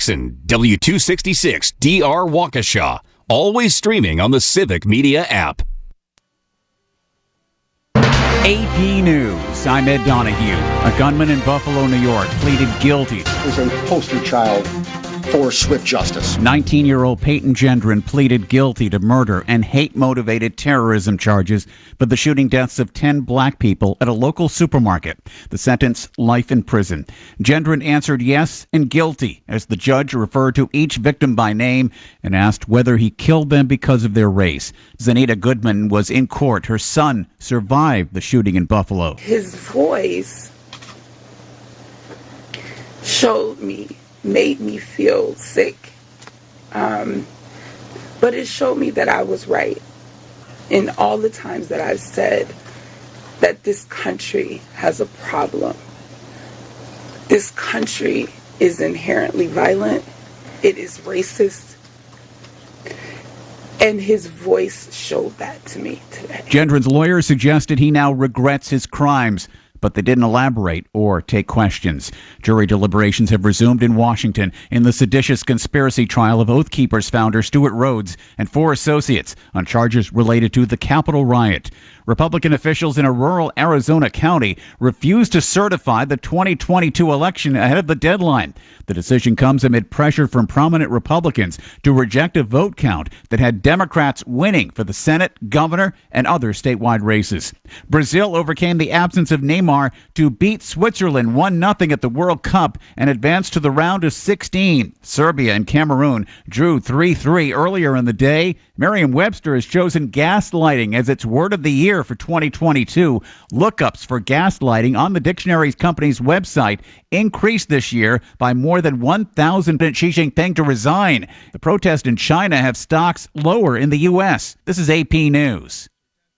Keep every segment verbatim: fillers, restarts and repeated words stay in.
Jackson, W two sixty-six D R Waukesha. Always streaming on the Civic Media app. A P News. I'm Ed Donahue. A gunman in Buffalo, New York, pleaded guilty. Is a poster child for swift justice. nineteen-year-old Peyton Gendron pleaded guilty to murder and hate-motivated terrorism charges for the shooting deaths of ten black people at a local supermarket. The sentence, life in prison. Gendron answered yes and guilty as the judge referred to each victim by name and asked whether he killed them because of their race. Zanita Goodman was in court. Her son survived the shooting in Buffalo. His voice showed me, made me feel sick. Um, but it showed me that I was right in all the times that I've said that this country has a problem. This country is inherently violent. It is racist. And his voice showed that to me today. Gendron's lawyer suggested he now regrets his crimes, but they didn't elaborate or take questions. Jury deliberations have resumed in Washington in the seditious conspiracy trial of Oath Keepers founder Stuart Rhodes and four associates on charges related to the Capitol riot. Republican officials in a rural Arizona county refused to certify the twenty twenty-two election ahead of the deadline. The decision comes amid pressure from prominent Republicans to reject a vote count that had Democrats winning for the Senate, governor, and other statewide races. Brazil overcame the absence of Neymar to beat Switzerland one nothing at the World Cup and advanced to the round of sixteen. Serbia and Cameroon drew three three earlier in the day. Merriam-Webster has chosen gaslighting as its word of the year for twenty twenty-two. Lookups for gaslighting on the dictionary's company's website increased this year by more than one thousand. Xi Jinping to resign. The protests in China have stocks lower in the U S. This is A P News.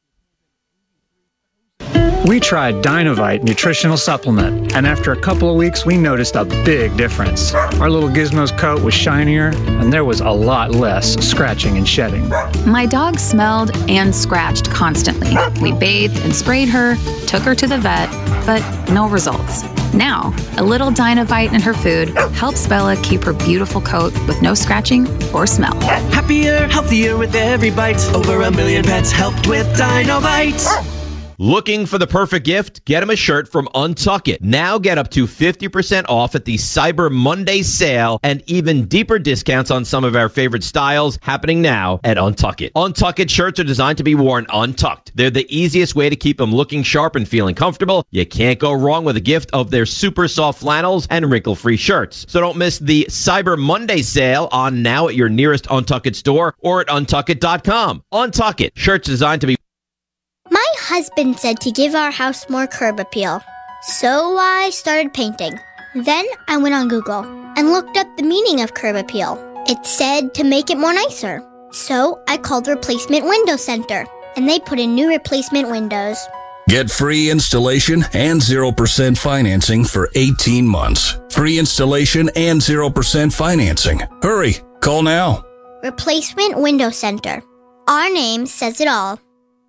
We tried Dynovite nutritional supplement, and after a couple of weeks, we noticed a big difference. Our little Gizmo's coat was shinier, and there was a lot less scratching and shedding. My dog smelled and scratched constantly. We bathed and sprayed her, took her to the vet, but no results. Now, a little Dynovite in her food helps Bella keep her beautiful coat with no scratching or smell. Happier, healthier with every bite. Over a million pets helped with Dynovite. Looking for the perfect gift? Get him a shirt from Untuck It. Now get up to fifty percent off at the Cyber Monday sale and even deeper discounts on some of our favorite styles happening now at Untuck It. Untuck It shirts are designed to be worn untucked. They're the easiest way to keep them looking sharp and feeling comfortable. You can't go wrong with a gift of their super soft flannels and wrinkle-free shirts. So don't miss the Cyber Monday sale on now at your nearest Untuck It store or at untuck it dot com. Untuck It. Shirts designed to be My husband said to give our house more curb appeal, so I started painting. Then I went on Google and looked up the meaning of curb appeal. It said to make it more nicer. So I called Replacement Window Center, and they put in new replacement windows. Get free installation and zero percent financing for eighteen months. Free installation and zero percent financing. Hurry, call now. Replacement Window Center. Our name says it all.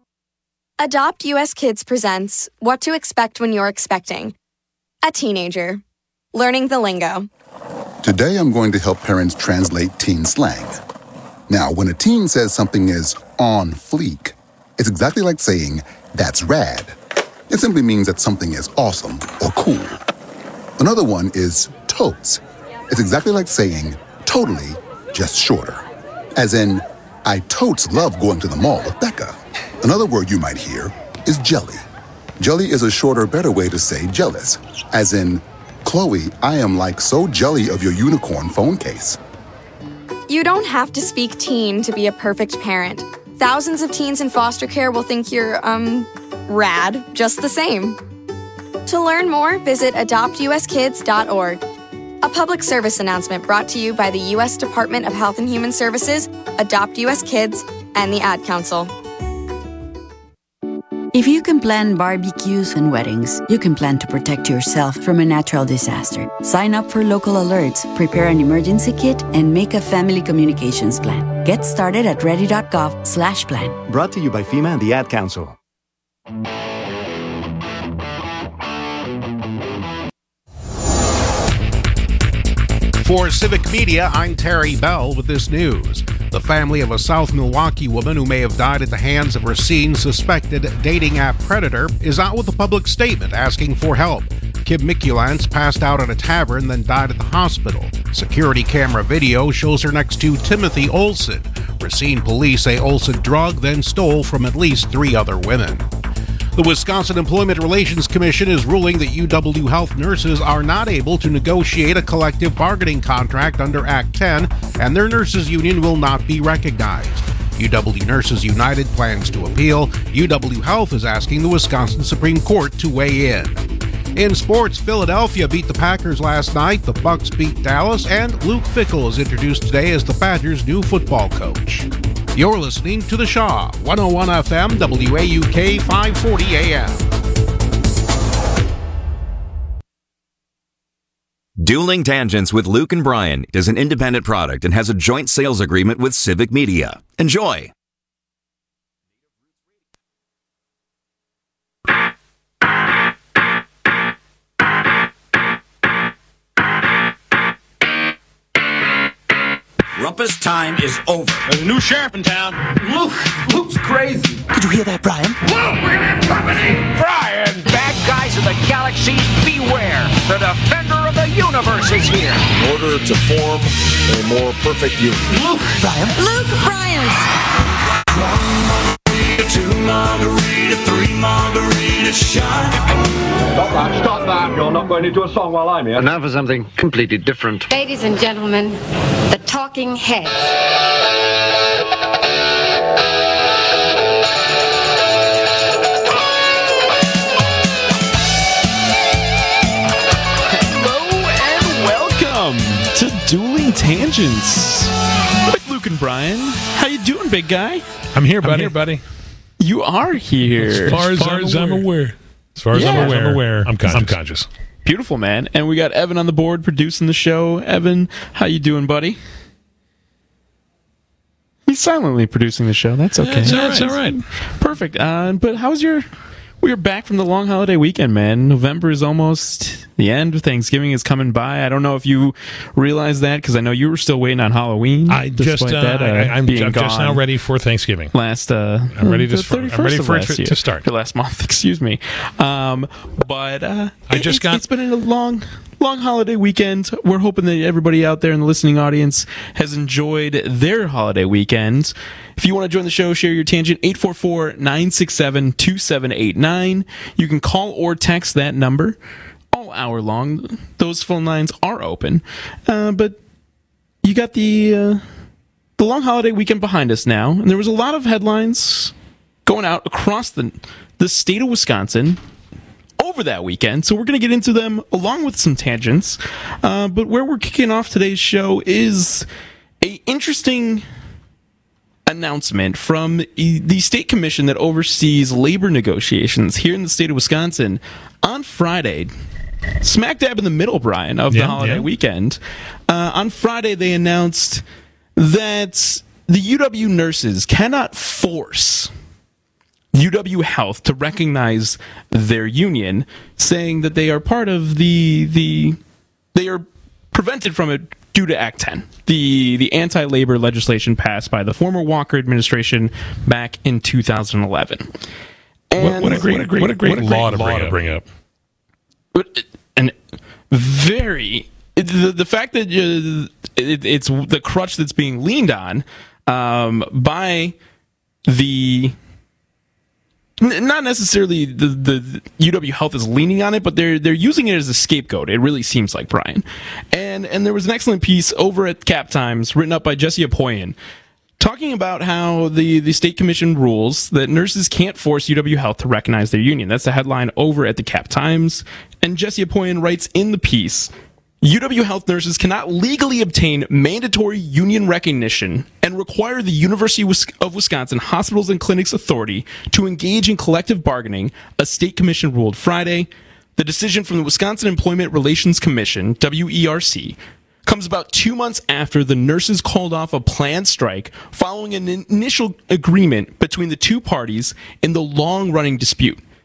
Adopt U S Kids presents What to Expect When You're Expecting. A teenager. Learning the lingo. Today I'm going to help parents translate teen slang. Now, when a teen says something is on fleek, it's exactly like saying, that's rad. It simply means that something is awesome or cool. Another one is totes. It's exactly like saying, totally, just shorter. As in, I totes love going to the mall with Becca. Another word you might hear is jelly. Jelly is a shorter, better way to say jealous. As in, Chloe, I am like so jelly of your unicorn phone case. You don't have to speak teen to be a perfect parent. Thousands of teens in foster care will think you're, um, rad just the same. To learn more, visit adopt u s kids dot org. A public service announcement brought to you by the U S Department of Health and Human Services, Adopt U S Kids, and the Ad Council. If you can plan barbecues and weddings, you can plan to protect yourself from a natural disaster. Sign up for local alerts, prepare an emergency kit, and make a family communications plan. Get started at ready.gov slash plan. Brought to you by FEMA and the Ad Council. For Civic Media, I'm Terry Bell with this news. The family of a South Milwaukee woman who may have died at the hands of her seen suspected dating app predator is out with a public statement asking for help. Kim Mikulance passed out at a tavern, then died at the hospital. Security camera video shows her next to Timothy Olson. Racine police say Olson drugged, then stole from at least three other women. The Wisconsin Employment Relations Commission is ruling that U W Health nurses are not able to negotiate a collective bargaining contract under Act ten, and their nurses union will not be recognized. U W Nurses United plans to appeal. U W Health is asking the Wisconsin Supreme Court to weigh in. In sports, Philadelphia beat the Packers last night, the Bucks beat Dallas, and Luke Fickell is introduced today as the Badgers' new football coach. You're listening to The Shaw, one oh one F M, W A U K, five forty A M. Dueling Tangents with Luke and Brian is an independent product and has a joint sales agreement with Civic Media. Enjoy. Rumpus time is over. There's a new sheriff in town. Luke, Luke's crazy. Did you hear that, Brian? Luke, we're gonna have company. Brian, bad guys of the galaxies, beware. The defender of the universe is here. In order to form a more perfect union. Luke, Brian. Luke Bryant. One margarita, two margarita, three margarita shot. Stop that, stop that. You're not going into a song while I'm here. And now for something completely different. Ladies and gentlemen, the Talking Heads. Hello and welcome to Dueling Tangents with Luke and Brian. How you doing, big guy? I'm here, buddy. I'm here, buddy. You are here. As far as, as, far as I'm aware. As far as yeah. I'm aware. I'm aware. I'm conscious. I'm conscious. Beautiful, man. And we got Evan on the board producing the show. Evan, how you doing, buddy? He's silently producing the show. That's okay. Yeah, that's all right. Perfect. Uh, but how's your... We are back from the long holiday weekend, man. November is almost the end. Thanksgiving is coming by. I don't know if you realize that, because I know you were still waiting on Halloween. I just, uh, that, uh, I, I'm, I'm just now ready for Thanksgiving. Last, uh, I'm ready to, the I'm ready for it to, year, to start. Last month, excuse me. Um, but uh, I just it's, got. It's been a long, long holiday weekend. We're hoping that everybody out there in the listening audience has enjoyed their holiday weekend. If you want to join the show, share your tangent, eight four four, nine six seven, two seven eight nine. You can call or text that number all hour long. Those phone lines are open. Uh, but you got the uh, the long holiday weekend behind us now, and there was a lot of headlines going out across the, the state of Wisconsin over that weekend, so we're going to get into them along with some tangents. Uh, but where we're kicking off today's show is a interesting announcement from the state commission that oversees labor negotiations here in the state of Wisconsin on Friday, smack dab in the middle, Brian, of yeah, the holiday yeah. weekend. Uh, on Friday, they announced that the U W nurses cannot force U W Health to recognize their union, saying that they are part of the the they are prevented from it due to Act ten, the the anti-labor legislation passed by the former Walker administration back in two thousand eleven. And what, what a great, what a great, what a great, what a great law, to, law bring to bring up. And very the the fact that uh, it, it's the crutch that's being leaned on um, by the. Not necessarily the, the U W Health is leaning on it, but they're they're using it as a scapegoat. It really seems like, Brian. And and there was an excellent piece over at Cap Times written up by Jesse Apoyan talking about how the, the state commission rules that nurses can't force U W Health to recognize their union. That's the headline over at the Cap Times. And Jesse Apoyan writes in the piece, U W Health nurses cannot legally obtain mandatory union recognition and require the University of Wisconsin Hospitals and Clinics Authority to engage in collective bargaining, a state commission ruled Friday. The decision from the Wisconsin Employment Relations Commission, W E R C, comes about two months after the nurses called off a planned strike following an initial agreement between the two parties in the long-running dispute.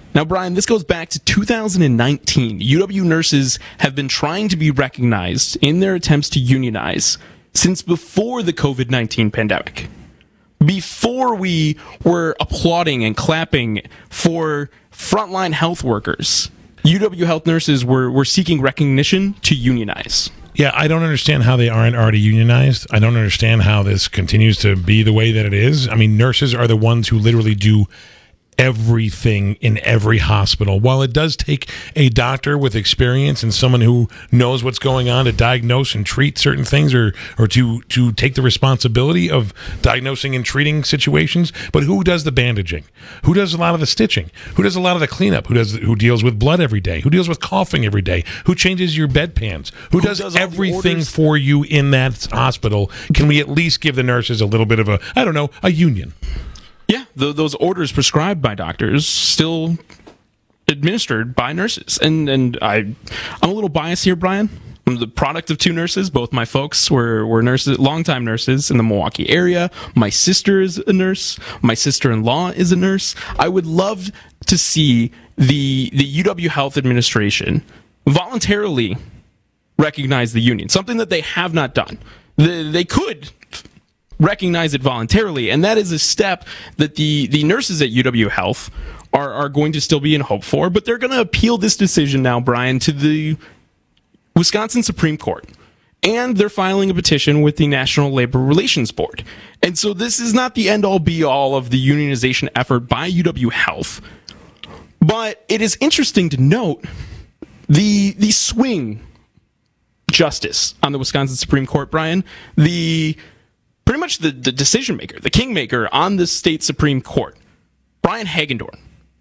Now, Brian, this goes back to two thousand nineteen. U W nurses have been trying to be recognized in their attempts to unionize since before the covid nineteen pandemic. Before we were applauding and clapping for frontline health workers, U W health nurses were, were seeking recognition to unionize. Yeah, I don't understand how they aren't already unionized. I don't understand how this continues to be the way that it is. I mean, nurses are the ones who literally do everything in every hospital. While it does take a doctor with experience and someone who knows what's going on to diagnose and treat certain things, or or to to take the responsibility of diagnosing and treating situations, but who does the bandaging? Who does a lot of the stitching? Who does a lot of the cleanup? Who does who deals with blood every day? Who deals with coughing every day? Who changes your bedpans? Who, who does, does everything for you in that hospital? Can we at least give the nurses a little bit of a, I don't know, a union? Yeah, the, those orders prescribed by doctors still administered by nurses. And and I, I'm a little biased here, Brian. I'm the product of two nurses. Both my folks were, were nurses, longtime nurses in the Milwaukee area. My sister is a nurse. My sister-in-law is a nurse. I would love to see the the U W Health Administration voluntarily recognize the union, something that they have not done. They, they could recognize it voluntarily, and that is a step that the, the nurses at U W Health are, are going to still be in hope for, but they're going to appeal this decision now, Brian, to the Wisconsin Supreme Court, and they're filing a petition with the National Labor Relations Board. And so this is not the end-all be-all of the unionization effort by U W Health, but it is interesting to note the the swing justice on the Wisconsin Supreme Court, Brian, the pretty much the, the decision maker, the kingmaker on the state Supreme Court, Brian Hagedorn,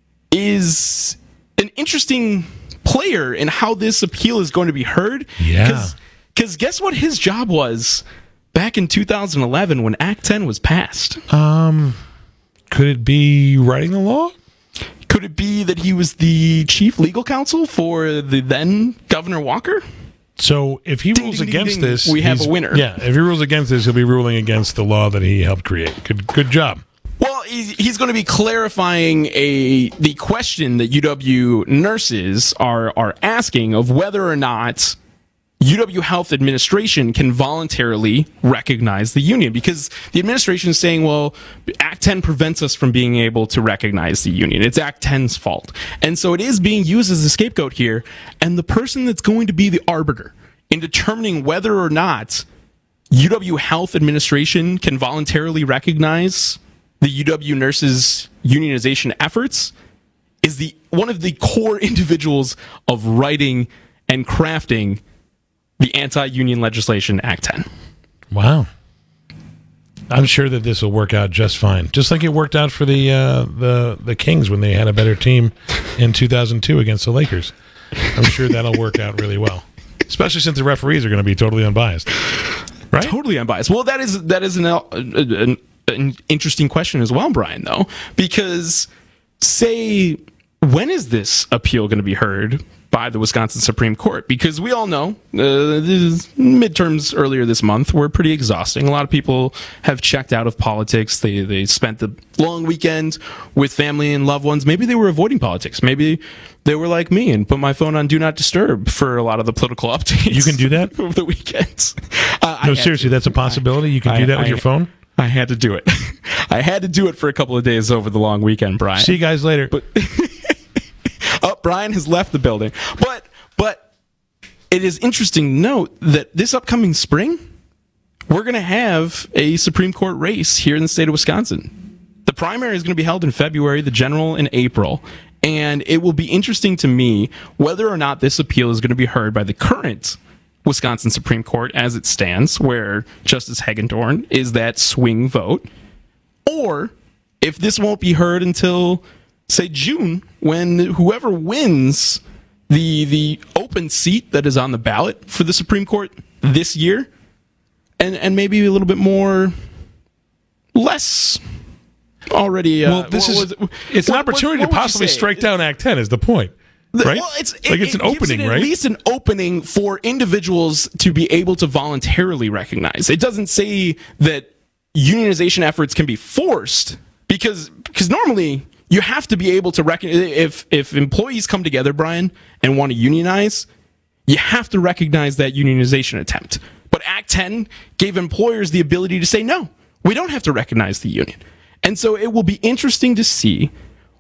is an interesting player in how this appeal is going to be heard. Yeah. Because guess what his job was back in two thousand eleven when Act ten was passed? Um, could it be writing the law? Could it be that he was the chief legal counsel for the then Governor Walker? So if he ding, rules ding, against ding, ding. this, we have a winner. Yeah, if he rules against this, he'll be ruling against the law that he helped create. Good, good job. Well, he's going to be clarifying a the question that U W nurses are are asking of whether or not U W Health Administration can voluntarily recognize the union, because the administration is saying, well, Act ten prevents us from being able to recognize the union. It's Act ten's fault. And so it is being used as a scapegoat here. And the person that's going to be the arbiter in determining whether or not U W Health Administration can voluntarily recognize the U W nurses' unionization efforts is the one of the core individuals of writing and crafting the anti-union legislation, Act ten. Wow. I'm sure that this will work out just fine. Just like it worked out for the uh, the the Kings when they had a better team in two thousand two against the Lakers. I'm sure that'll work out really well. Especially since the referees are going to be totally unbiased. Right? Totally unbiased. Well, that is that is an, an, an interesting question as well, Brian, though. Because, say, when is this appeal going to be heard by the Wisconsin Supreme Court? Because we all know uh, this midterms earlier this month were pretty exhausting. A lot of people have checked out of politics. They they spent the long weekend with family and loved ones. Maybe they were avoiding politics. Maybe they were like me and put my phone on Do Not Disturb for a lot of the political updates. You can do that? Over the weekends. Uh, no, seriously, that's a possibility? You can I, do that I, with your phone? I had to do it. I had to do it for a couple of days over the long weekend, Brian. See you guys later. But oh, Brian has left the building. But but it is interesting to note that this upcoming spring, we're going to have a Supreme Court race here in the state of Wisconsin. The primary is going to be held in February, the general in April. And it will be interesting to me whether or not this appeal is going to be heard by the current Wisconsin Supreme Court as it stands, where Justice Hagedorn is that swing vote, or if this won't be heard until, say, June, when whoever wins the the open seat that is on the ballot for the Supreme Court this year, and, and maybe a little bit more, less already... Uh, well, this is... It? It's what, an opportunity what, what to possibly strike down Act ten is the point. Right? Well, it's like it, it's an it opening, gives it right? At least an opening for individuals to be able to voluntarily recognize. It doesn't say that unionization efforts can be forced, because because normally you have to be able to recognize if if employees come together, Brian, and want to unionize, you have to recognize that unionization attempt. But Act ten gave employers the ability to say, no, we don't have to recognize the union. And so it will be interesting to see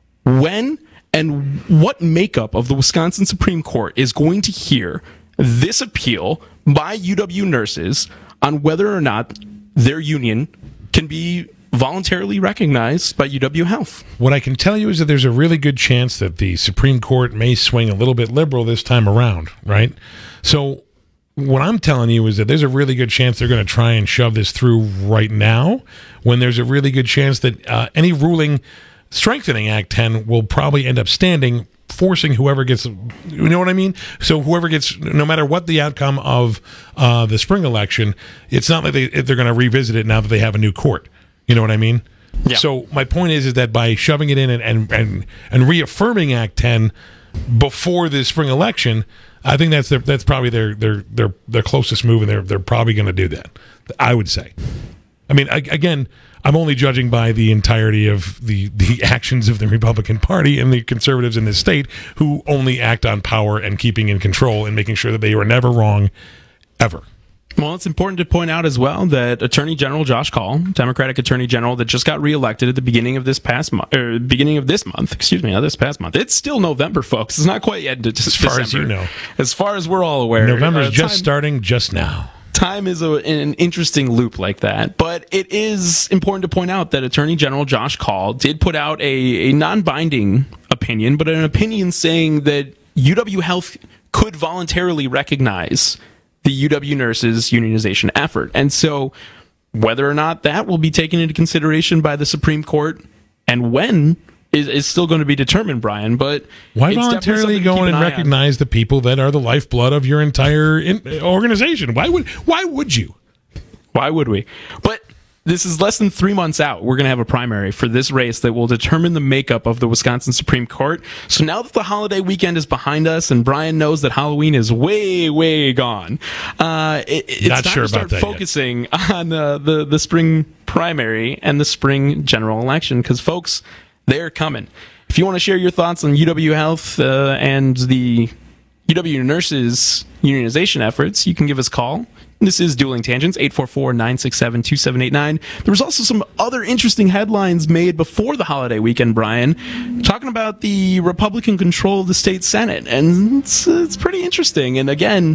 when and what makeup of the Wisconsin Supreme Court is going to hear this appeal by U W nurses on whether or not their union can be voluntarily recognized by U W Health. What I can tell you is that there's a really good chance that the Supreme Court may swing a little bit liberal this time around, right? So what I'm telling you is that there's a really good chance they're going to try and shove this through right now, when there's a really good chance that uh, any ruling strengthening Act ten will probably end up standing, forcing whoever gets, you know what I mean? So whoever gets, no matter what the outcome of uh, the spring election, it's not like they, they're going to revisit it now that they have a new court. You know what I mean? Yeah. So my point is, is that by shoving it in and, and, and, and reaffirming Act ten before the spring election, I think that's their, that's probably their their their their closest move, and they're they're probably going to do that. I would say. I mean, I, again, I'm only judging by the entirety of the the actions of the Republican Party and the conservatives in this state, who only act on power and keeping in control and making sure that they are never wrong, ever. Well, it's important to point out as well that Attorney General Josh Kaul, Democratic Attorney General that just got reelected at the beginning of this past month, or beginning of this month, excuse me, not this past month. It's still November, folks. It's not quite yet. As far as you know, as far as we're all aware, November's uh, just time, starting just now. Time is a, an interesting loop like that, but it is important to point out that Attorney General Josh Kaul did put out a, a non-binding opinion, but an opinion saying that U W Health could voluntarily recognize the U W nurses unionization effort. And so whether or not that will be taken into consideration by the Supreme Court and when is, is still going to be determined, Brian. But why voluntarily go in and recognize on. the people that are the lifeblood of your entire in- organization? Why would why would you? Why would we? But this is less than three months out. We're going to have a primary for this race that will determine the makeup of the Wisconsin Supreme Court. So now that the holiday weekend is behind us and Brian knows that Halloween is way, way gone, uh, it, it's Not time sure to start about that focusing yet. on uh, the, the spring primary and the spring general election, because, folks, they're coming. If you want to share your thoughts on U W Health uh, and the U W nurses unionization efforts, you can give us a call. This is Dueling Tangents, eight four four, nine six seven, two seven eight nine. There was also some other interesting headlines made before the holiday weekend, Brian, talking about the Republican control of the state Senate. And it's, it's pretty interesting. And again,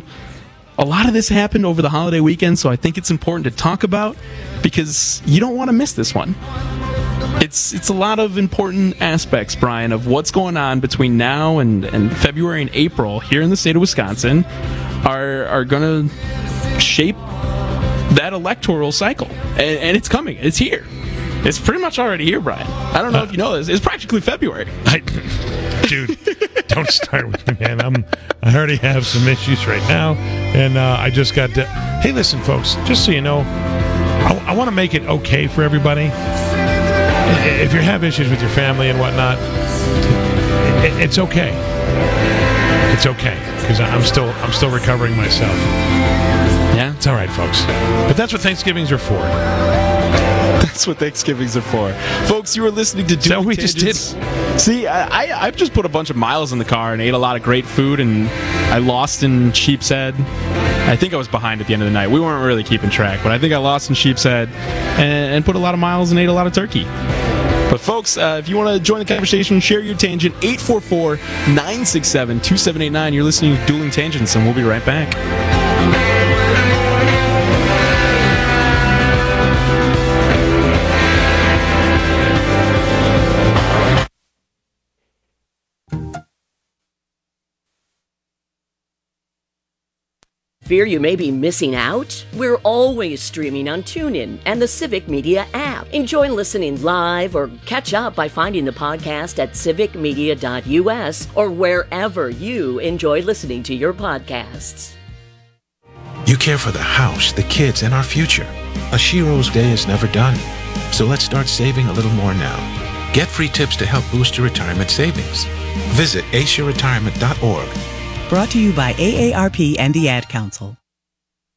a lot of this happened over the holiday weekend, so I think it's important to talk about because you don't want to miss this one. It's it's a lot of important aspects, Brian, of what's going on between now and, and February and April here in the state of Wisconsin are are going to shape that electoral cycle. And, and it's coming. It's here. It's pretty much already here, Brian. I don't know uh, if you know this. It's practically February. I, dude, don't start with me, man. I'm, I already have some issues right now. And uh, I just got to... Hey, listen, folks, just so you know, I, I want to make it okay for everybody. If you have issues with your family and whatnot, it, it's okay. It's okay, because I'm still I'm still recovering myself. Yeah, it's all right, folks. But that's what Thanksgivings are for. That's what Thanksgivings are for, folks. You were listening to. So we just did. See, I, I I've just put a bunch of miles in the car and ate a lot of great food, and I lost in Sheepshead. I think I was behind at the end of the night. We weren't really keeping track, but I think I lost in Sheepshead and, and put a lot of miles and ate a lot of turkey. But folks, uh, if you want to join the conversation, share your tangent, eight four four, nine six seven, two seven eight nine. You're listening to Dueling Tangents, and we'll be right back. Fear you may be missing out? We're always streaming on TuneIn and the Civic Media app. Enjoy listening live or catch up by finding the podcast at civic media dot u s or wherever you enjoy listening to your podcasts. You care for the house, the kids, and our future. A Shiro's day is never done. So let's start saving a little more now. Get free tips to help boost your retirement savings. Visit asia retirement dot org. Brought to you by A A R P and the Ad Council.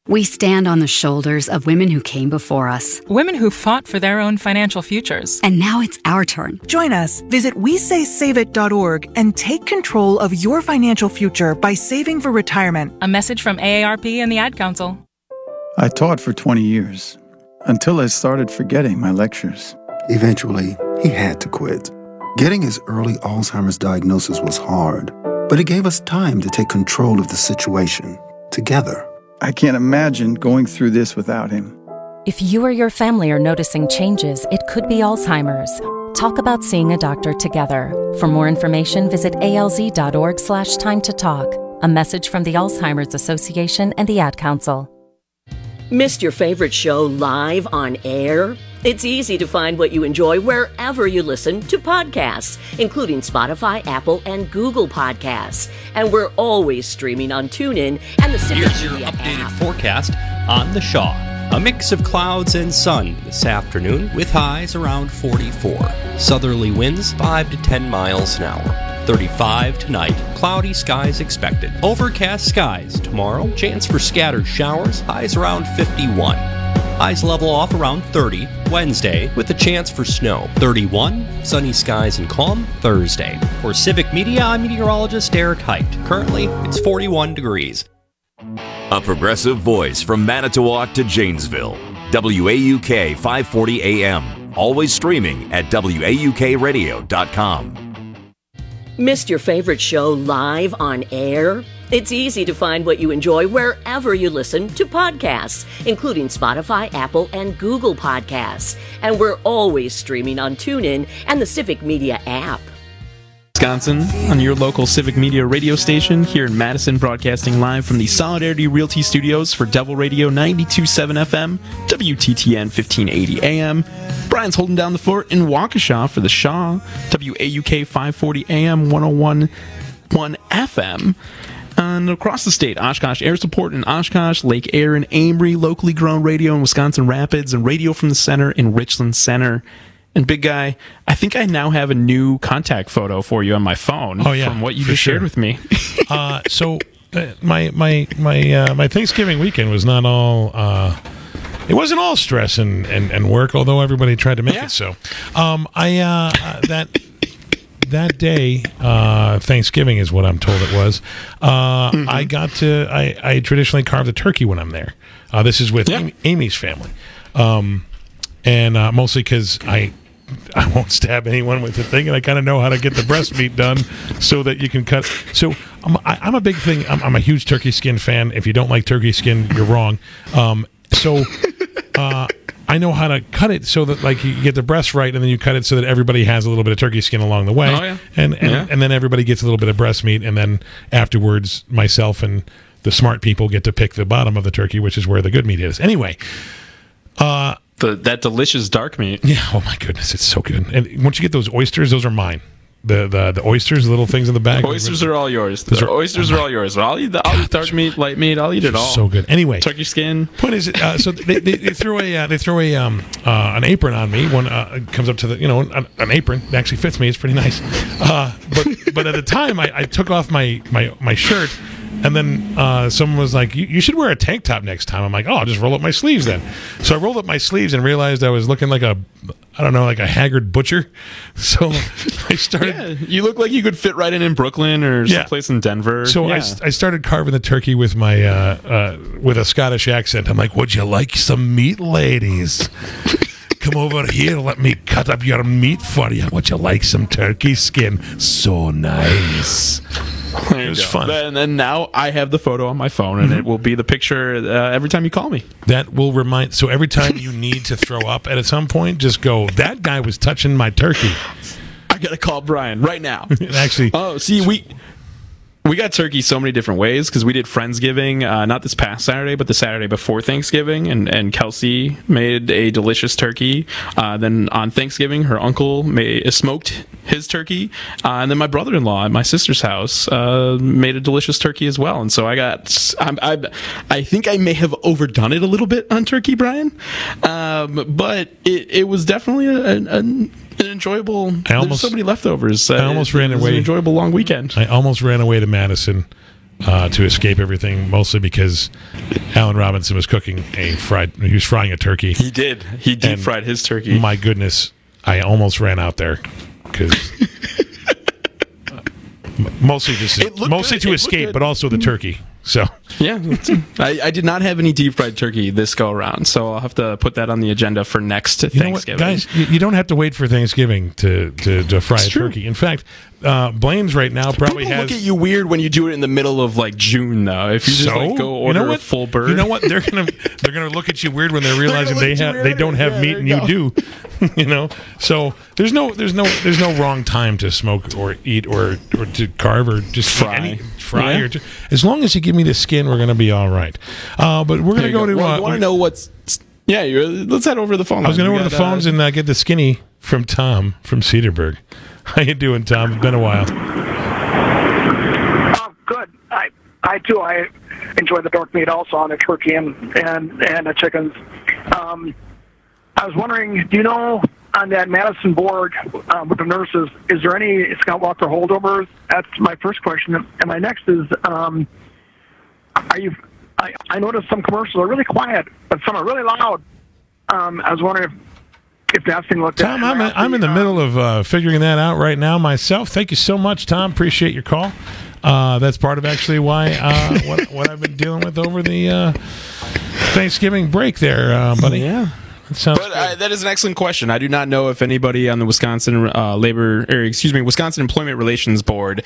We stand on the shoulders of women who came before us. Women who fought for their own financial futures. And now it's our turn. Join us. Visit we say save it dot org and take control of your financial future by saving for retirement. A message from A A R P and the Ad Council. I taught for twenty years, until I started forgetting my lectures. Eventually, he had to quit. Getting his early Alzheimer's diagnosis was hard, but it gave us time to take control of the situation, together. I can't imagine going through this without him. If you or your family are noticing changes, it could be Alzheimer's. Talk about seeing a doctor together. For more information, visit alz.org slash time to talk. A message from the Alzheimer's Association and the Ad Council. Missed your favorite show live on air? It's easy to find what you enjoy wherever you listen to podcasts, including Spotify, Apple, and Google Podcasts. And we're always streaming on TuneIn and the Civic Here's your Media updated app. forecast on the Shaw. A mix of clouds and sun this afternoon with highs around forty-four. Southerly winds five to ten miles an hour. thirty-five tonight. Cloudy skies expected. Overcast skies tomorrow. Chance for scattered showers. Highs around fifty-one. Highs level off around thirty Wednesday with a chance for snow. thirty-one, sunny skies and calm Thursday. For Civic Media, I'm meteorologist Eric Height. Currently, it's forty-one degrees. A progressive voice from Manitowoc to Janesville. W A U K five forty A M. Always streaming at W A U K radio dot com. Missed your favorite show live on air? It's easy to find what you enjoy wherever you listen to podcasts, including Spotify, Apple, and Google Podcasts. And we're always streaming on TuneIn and the Civic Media app. Wisconsin, on your local Civic Media radio station here in Madison, broadcasting live from the Solidarity Realty Studios for Devil Radio ninety-two point seven F M, W T T N fifteen eighty A M. Brian's holding down the fort in Waukesha for the Shaw, W A U K five forty A M, one oh one point one F M. And across the state, Oshkosh Air Support in Oshkosh, Lake Air in Amory, locally grown radio in Wisconsin Rapids, and Radio from the Center in Richland Center. And Big Guy, I think I now have a new contact photo for you on my phone. Oh, yeah, from what you for just sure. shared with me. uh, so uh, my my my uh, my Thanksgiving weekend was not all. Uh, it wasn't all stress and, and, and work, although everybody tried to make Yeah. it so. Um, I uh, uh, that that day, uh, Thanksgiving is what I'm told it was. Uh, mm-hmm. I got to. I, I traditionally carve a turkey when I'm there. Uh, this is with yeah. Amy, Amy's family, um, and uh, mostly because I. I won't stab anyone with the thing, and I kind of know how to get the breast meat done so that you can cut. So I'm, I, I'm a big thing. I'm, I'm a huge turkey skin fan. If you don't like turkey skin, you're wrong. Um, so uh, I know how to cut it so that like you get the breast right, and then you cut it so that everybody has a little bit of turkey skin along the way, oh, yeah. and and, yeah. and then everybody gets a little bit of breast meat, and then afterwards, myself and the smart people get to pick the bottom of the turkey, which is where the good meat is. Anyway. Uh, The, that delicious dark meat. Yeah. Oh my goodness, it's so good. And once you get those oysters, those are mine. The the, the oysters, the little things in the bag. Oysters are all yours. The are, oysters oh are all yours. I'll eat the I'll eat dark meat, light meat. I'll eat it all. So good. Anyway, turkey skin. Point is, uh, so they, they, they throw a uh, they throw a um uh, an apron on me. One uh, comes up to the you know an, an apron. It actually fits me. It's pretty nice. Uh, but but at the time, I, I took off my my my shirt. And then uh, someone was like, you, you should wear a tank top next time. I'm like, oh, I'll just roll up my sleeves then. So I rolled up my sleeves and realized I was looking like a, I don't know, like a haggard butcher. So I started. Yeah, you look like you could fit right in in Brooklyn or Yeah. someplace in Denver. So yeah. I, I started carving the turkey with my uh, uh, with a Scottish accent. I'm like, would you like some meat, ladies? Come over here, let me cut up your meat for you. Would you like some turkey skin? So nice. There It was go. fun. And then now I have the photo on my phone, and Mhm. it will be the picture uh, every time you call me. That will remind. So every time you need to throw up at some point, just go, that guy was touching my turkey. I got to call Brian right now. Actually. Oh, see, we. We got turkey so many different ways because we did Friendsgiving, uh, not this past Saturday, but the Saturday before Thanksgiving, and, and Kelsey made a delicious turkey. Uh, then on Thanksgiving, her uncle made, uh, smoked his turkey, uh, and then my brother-in-law at my sister's house uh, made a delicious turkey as well. And so I got, I, I, I think I may have overdone it a little bit on turkey, Brian, um, but it, it was definitely a, a, an enjoyable. I almost, there's so many leftovers. Uh, I almost it, ran it was away. An enjoyable long weekend. I almost ran away to Madison uh, to escape everything, mostly because Alan Robinson was cooking a fried. He was frying a turkey. He did. He deep And fried his turkey. My goodness, I almost ran out there because mostly just mostly good. to It escape, looked but also the turkey. So yeah, I, I did not have any deep fried turkey this go around, so I'll have to put that on the agenda for next you know what, Thanksgiving. guys, you, you don't have to wait for Thanksgiving to to, to fry It's a true. turkey. In fact, uh, Blaine's right now probably People has. look at you weird when you do it in the middle of like June, though. If you just So? like go You order know a what? full bird, You know what? They're gonna they're gonna look at you weird when they're realizing look they at you have weird they don't have anyway. meat Yeah, and there you you do. You know, so there's no there's no there's no wrong time to smoke or eat or or to carve or just Fry. any, fry Yeah. or to, as long as you give me the skin, we're gonna be all right. Uh, but we're There gonna you go, to. Well, Uh, you want to know what's? Yeah, you're, let's head over to the phone. I was gonna line. go We to the got, phones uh, and uh, get the skinny from Tom from Cedarburg. How you doing, Tom? It's been a while. Oh, good. I, I too, I enjoy the dark meat also on the turkey and and and the chickens. Um, I was wondering, do you know on that Madison board um, with the nurses, is there any Scott Walker holdovers? That's my first question. And my next is, um, are you? I, I noticed some commercials are really quiet, but some are really loud. Um, I was wondering if if that's being looked at. Tom, I'm, I'm in the middle of uh, figuring that out right now myself. Thank you so much, Tom. Appreciate your call. Uh, that's part of actually why uh, what, what I've been dealing with over the uh, Thanksgiving break there, uh, buddy. Yeah. That sounds But uh, that is an excellent question. I do not know if anybody on the Wisconsin uh, labor, or excuse me, Wisconsin Employment Relations Board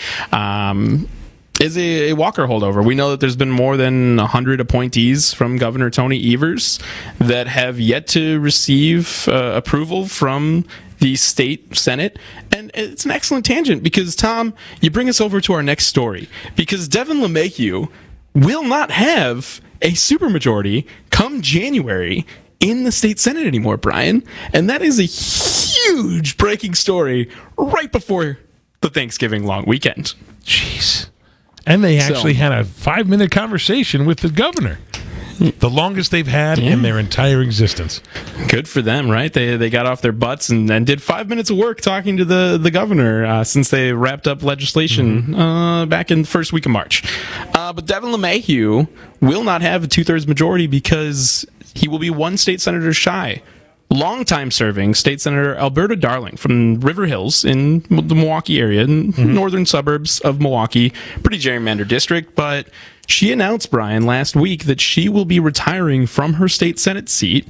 um, is a, a Walker holdover. We know that there's been more than one hundred appointees from Governor Tony Evers that have yet to receive uh, approval from the state Senate. And it's an excellent tangent because, Tom, you bring us over to our next story. Because Devin LeMahieu will not have a supermajority come January in the state Senate anymore, Brian. And that is a huge breaking story right before the Thanksgiving long weekend. Jeez. And they actually So- had a five-minute conversation with the governor. The longest they've had Yeah. in their entire existence. Good for them, right? They they got off their butts and, and did five minutes of work talking to the, the governor uh, since they wrapped up legislation Mm-hmm. uh, back in the first week of March. Uh, but Devin LeMahieu will not have a two-thirds majority because he will be one state senator shy. Longtime serving State Senator Alberta Darling from River Hills in the Milwaukee area, in Mm-hmm. northern suburbs of Milwaukee, pretty gerrymandered district, but she announced, Brian, last week that she will be retiring from her state Senate seat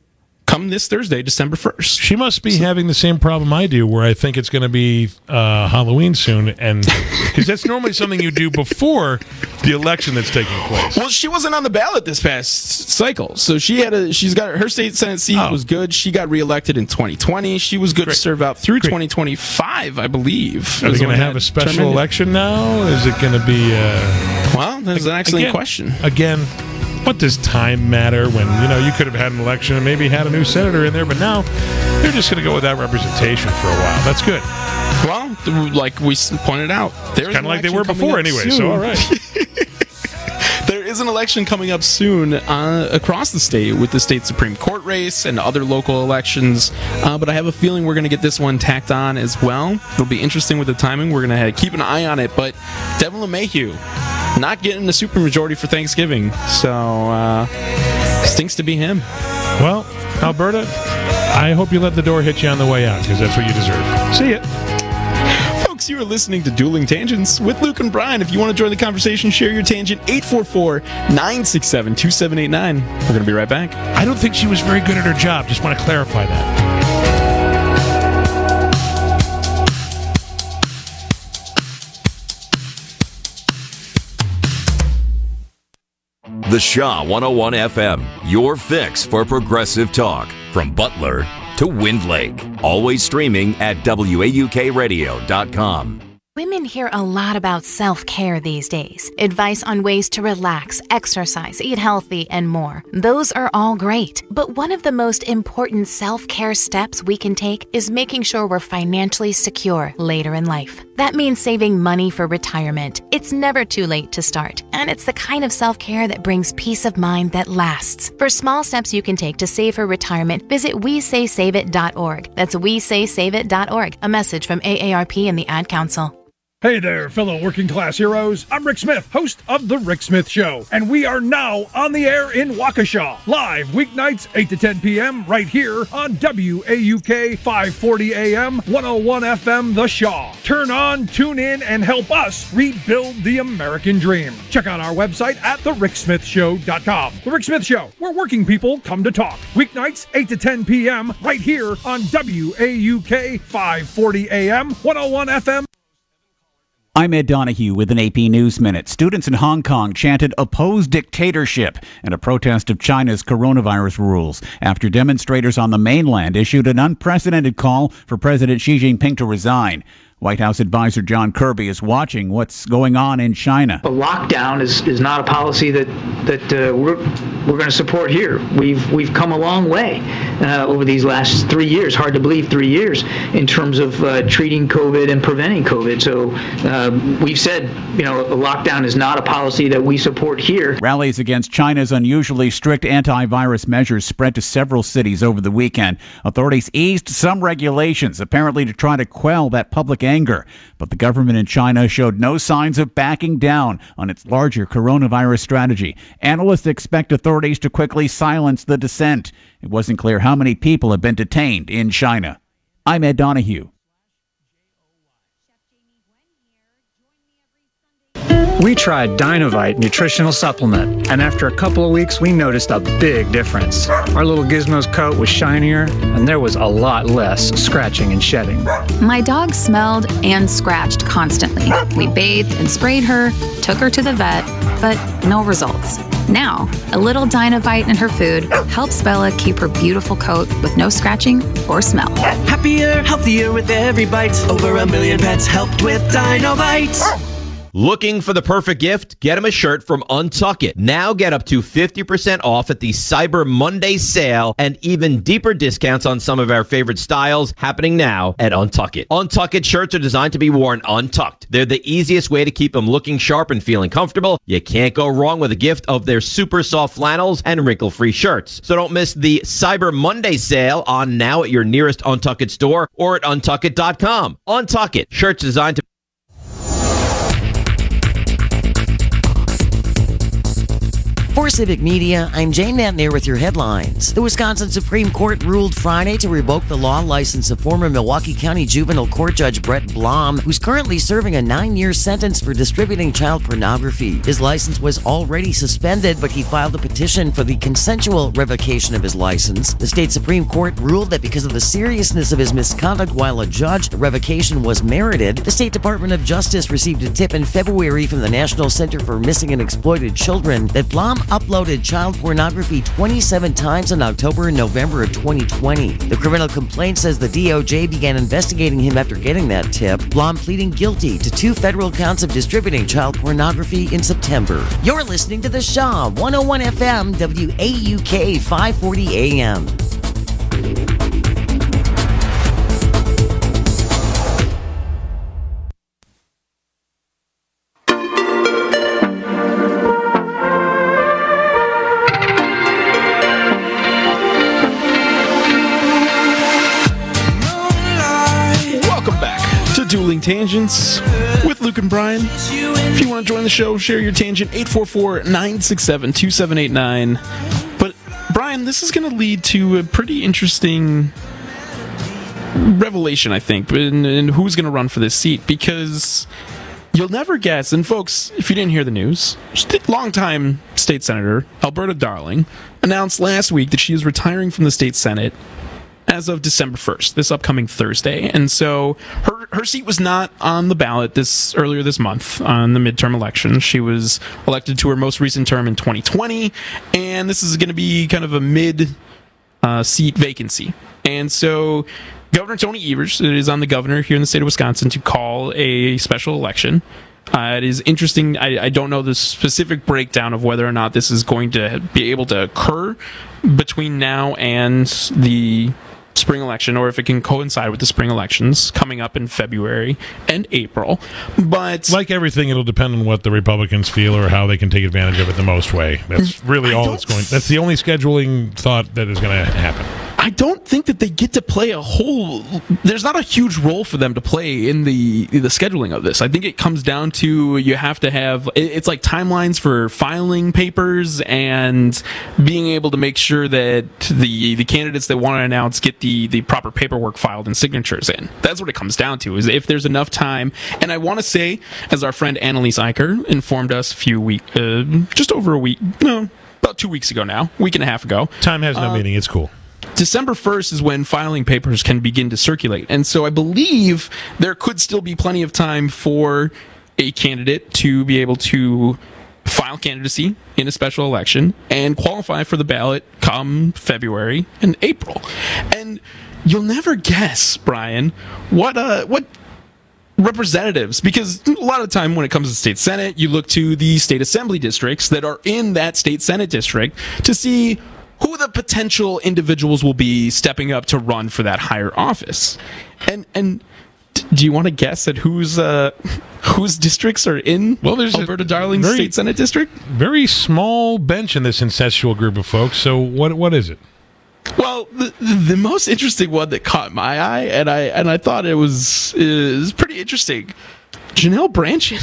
come this Thursday, December first. She must be having the same problem I do, where I think it's going to be uh, Halloween soon, and because that's normally something you do before the election that's taking place. Well, she wasn't on the ballot this past cycle, so she had a. She's got her state Senate seat Oh. was good. She got reelected in twenty twenty. She was good Great. to serve out through Great. twenty twenty-five, I believe. Are is they going when to have that a special term ended. election now? Is it going to be? Uh, Well, that's an excellent again, question. Again, what does time matter when, you know, you could have had an election and maybe had a new senator in there, but now they're just going to go with that representation for a while. That's good. Well, th- like we s- pointed out, there's Kind of like they were before anyway, so all right. There is an election coming up soon uh, across the state with the state Supreme Court race and other local elections, uh, but I have a feeling we're going to get this one tacked on as well. It'll be interesting with the timing. We're going to keep an eye on it, but Devin LeMahieu not getting a supermajority for Thanksgiving, so uh, stinks to be him. Well, Alberta, I hope you let the door hit you on the way out, because that's what you deserve. See ya. Folks, you are listening to Dueling Tangents with Luke and Brian. If you want to join the conversation, share your tangent, eight four four, nine six seven, two seven eight nine. We're going to be right back. I don't think she was very good at her job. Just want to clarify that. The Shaw one oh one F M, your fix for progressive talk. From Butler to Wind Lake. Always streaming at W A U K radio dot com. Women hear a lot about self-care these days. Advice on ways to relax, exercise, eat healthy, and more. Those are all great. But one of the most important self-care steps we can take is making sure we're financially secure later in life. That means saving money for retirement. It's never too late to start. And it's the kind of self-care that brings peace of mind that lasts. For small steps you can take to save for retirement, visit we say save it dot org. That's we say save it dot org. A message from A A R P and the Ad Council. Hey there, fellow working class heroes. I'm Rick Smith, host of The Rick Smith Show, and we are now on the air in Waukesha, live weeknights eight to ten p.m. right here on W A U K five forty A M, one oh one F M The Shaw. Turn on, tune in, and help us rebuild the American dream. Check out our website at the rick smith show dot com. The Rick Smith Show, where working people come to talk. Weeknights eight to ten p.m. right here on W A U K five forty A M, one oh one F M. I'm Ed Donahue with an A P News Minute. Students in Hong Kong chanted oppose dictatorship in a protest of China's coronavirus rules after demonstrators on the mainland issued an unprecedented call for President Xi Jinping to resign. White House advisor John Kirby is watching what's going on in China. A lockdown is, is not a policy that that uh, we're we're going to support here. We've we've come a long way uh, over these last three years. Hard to believe, three years in terms of uh, treating COVID and preventing COVID. So uh, we've said, you know, a lockdown is not a policy that we support here. Rallies against China's unusually strict antivirus measures spread to several cities over the weekend. Authorities eased some regulations, apparently to try to quell that public anger. But the government in China showed no signs of backing down on its larger coronavirus strategy. Analysts expect authorities to quickly silence the dissent. It wasn't clear how many people have been detained in China. I'm Ed Donahue. We tried Dynovite nutritional supplement, and after a couple of weeks, we noticed a big difference. Our little Gizmo's coat was shinier, and there was a lot less scratching and shedding. My dog smelled and scratched constantly. We bathed and sprayed her, took her to the vet, but no results. Now, a little Dynovite in her food helps Bella keep her beautiful coat with no scratching or smell. Happier, healthier with every bite. Over a million pets helped with Dynovite. Looking for the perfect gift? Get him a shirt from Untuck It. Now get up to fifty percent off at the Cyber Monday sale and even deeper discounts on some of our favorite styles happening now at Untuck It. Untuck It shirts are designed to be worn untucked. They're the easiest way to keep them looking sharp and feeling comfortable. You can't go wrong with a gift of their super soft flannels and wrinkle-free shirts. So don't miss the Cyber Monday sale on now at your nearest Untuck It store or at untuck it dot com. Untuck It. Shirts designed to For Civic Media, I'm Jane Nantner with your headlines. The Wisconsin Supreme Court ruled Friday to revoke the law license of former Milwaukee County Juvenile Court Judge Brett Blom, who's currently serving a nine-year sentence for distributing child pornography. His license was already suspended, but he filed a petition for the consensual revocation of his license. The state Supreme Court ruled that because of the seriousness of his misconduct while a judge, the revocation was merited. The State Department of Justice received a tip in February from the National Center for Missing and Exploited Children that Blom uploaded child pornography twenty-seven times in October and November of twenty twenty. The criminal complaint says the D O J began investigating him after getting that tip. Blom pleading guilty to two federal counts of distributing child pornography in September. You're listening to The Shaw, one oh one F M, W A U K five forty A M. Dueling Tangents with Luke and Brian. If you want to join the show, share your tangent, eight four four, nine six seven, two seven eight nine. But, Brian, this is going to lead to a pretty interesting revelation, I think, in, in who's going to run for this seat, because you'll never guess, and folks, if you didn't hear the news, longtime state senator Alberta Darling announced last week that she is retiring from the state Senate as of December first, this upcoming Thursday. And so her her seat was not on the ballot this earlier this month on the midterm election. She was elected to her most recent term in twenty twenty, and this is going to be kind of a mid uh, seat vacancy. And so Governor Tony Evers is on the governor here in the state of Wisconsin to call a special election. Uh, it is interesting. I, I don't know the specific breakdown of whether or not this is going to be able to occur between now and the spring election, or if it can coincide with the spring elections coming up in February and April. But like everything, it'll depend on what the Republicans feel or how they can take advantage of it the most way. That's really all that's going. That's the only scheduling thought that is going to happen. I don't think that they get to play a whole. There's not a huge role for them to play in the the scheduling of this. I think it comes down to you have to have. It's like timelines for filing papers and being able to make sure that the the candidates that want to announce get the the proper paperwork filed and signatures in. That's what it comes down to. Is if there's enough time. And I want to say, as our friend Annalise Eicher informed us a few weeks, uh, just over a week, no, about two weeks ago now, week and a half ago. Time has no uh, meaning. It's cool. December first is when filing papers can begin to circulate. And so I believe there could still be plenty of time for a candidate to be able to file candidacy in a special election and qualify for the ballot come February and April. And you'll never guess, Brian, what uh, what representatives, because a lot of the time when it comes to state senate, you look to the state assembly districts that are in that state senate district to see who the potential individuals will be stepping up to run for that higher office. And and do you want to guess at whose uh, whose districts are in well, there's Alberta Darling's very, state senate district? Very small bench in this incestual group of folks. So what what is it? Well, the, the most interesting one that caught my eye, and I and I thought it was is pretty interesting. Janelle Brandtjen.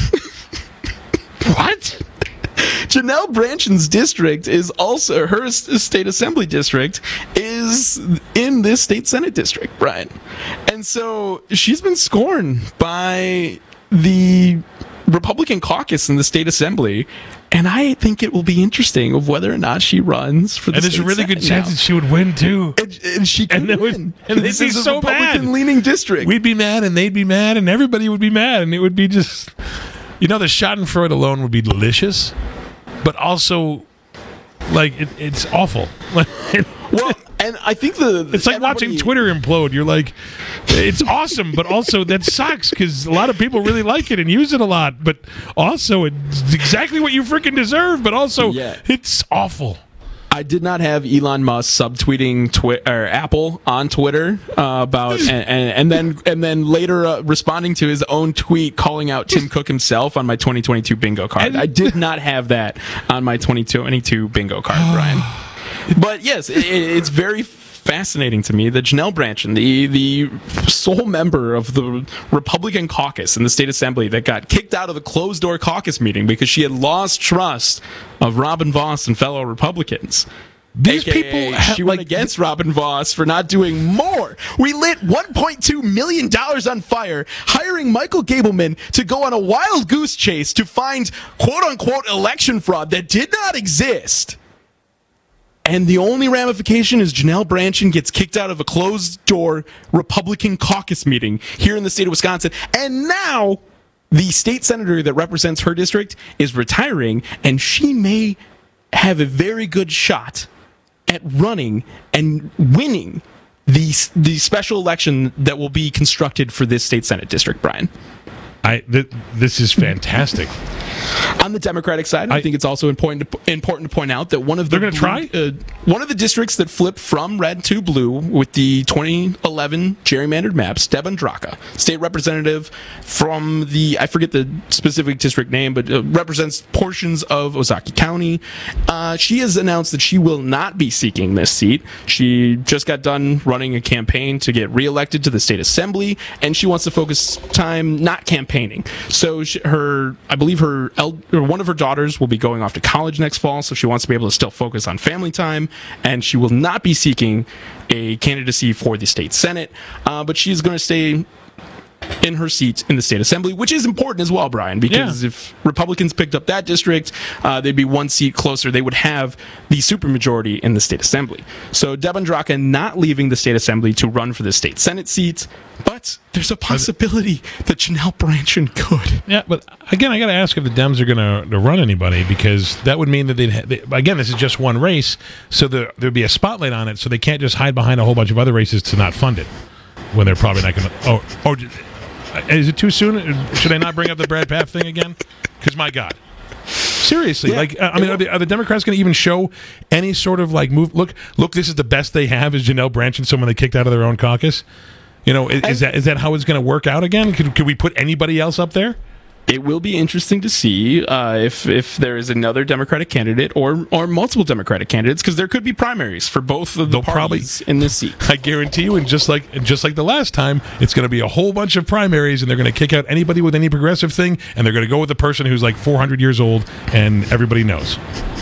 What? Janelle Brandtjen's district is also, her state assembly district is in this state senate district, Brian. And so she's been scorned by the Republican caucus in the state assembly. And I think it will be interesting of whether or not she runs for the and there's state a really Senate good chance now. that she would win too. And, and she could and win. Would, and this they'd be is a so mad. Republican-leaning district. We'd be mad, and they'd be mad, and everybody would be mad, and it would be just, you know, the Schadenfreude alone would be delicious, but also, like, it, it's awful. Well, and I think the it's like watching Twitter implode. You're like, it's awesome, but also that sucks because a lot of people really like it and use it a lot. But also, it's exactly what you freaking deserve. But also, Yeah. it's awful. I did not have Elon Musk subtweeting twi- or Apple on Twitter uh, about, and, and, and then and then later uh, responding to his own tweet calling out Tim Cook himself on my twenty twenty-two bingo card. I did not have that on my twenty twenty-two bingo card, Brian. But yes, it, it's very fascinating to me that Janelle Brandtjen, the the sole member of the Republican caucus in the state assembly that got kicked out of the closed door caucus meeting because she had lost trust of Robin Vos and fellow Republicans. These A K A people ha- she went like, against Robin Vos for not doing more. We lit one point two million dollars on fire, hiring Michael Gableman to go on a wild goose chase to find quote unquote election fraud that did not exist. And the only ramification is Janelle Brandtjen gets kicked out of a closed-door Republican caucus meeting here in the state of Wisconsin. And now the state senator that represents her district is retiring, and she may have a very good shot at running and winning the, the special election that will be constructed for this state senate district, Brian. I th- this is fantastic. On the Democratic side, I, I think it's also important to, important to point out that one of the they're going to try uh, one of the districts that flipped from red to blue with the twenty eleven gerrymandered maps, Deb Andraka, state representative from the I forget the specific district name, but uh, represents portions of Ozaukee County. Uh, she has announced that she will not be seeking this seat. She just got done running a campaign to get reelected to the state assembly, and she wants to focus time not campaigning. So she, her, I believe her. El- or one of her daughters will be going off to college next fall, so she wants to be able to still focus on family time, and she will not be seeking a candidacy for the state senate, uh, but she's going to stay in her seat in the state assembly, which is important as well, Brian, because yeah. if Republicans picked up that district, uh, they'd be one seat closer. They would have the supermajority in the state assembly. So Deb Andraka not leaving the state assembly to run for the state senate seat, but there's a possibility that Janelle Brandtjen could. Yeah, but again, I got to ask if the Dems are going to run anybody, because that would mean that they'd. Ha- they, again, this is just one race, so there, there'd be a spotlight on it, so they can't just hide behind a whole bunch of other races to not fund it when they're probably not going to. Oh, oh, is it too soon? Should I not bring up the Brad Pfaff thing again? Because my God. Seriously, yeah, like I mean, are the, are the Democrats going to even show any sort of like move? Look, look, this is the best they have is Janelle Brandtjen, someone they kicked out of their own caucus. You know, is, is that is that how it's going to work out again? Could, could we put anybody else up there? it will be interesting to see uh, if if there is another Democratic candidate or or multiple Democratic candidates, because there could be primaries for both of the They'll parties probably, in this seat. I guarantee you, and just like just like the last time, it's going to be a whole bunch of primaries, and they're going to kick out anybody with any progressive thing, and they're going to go with the person who's like four hundred years old, and everybody knows.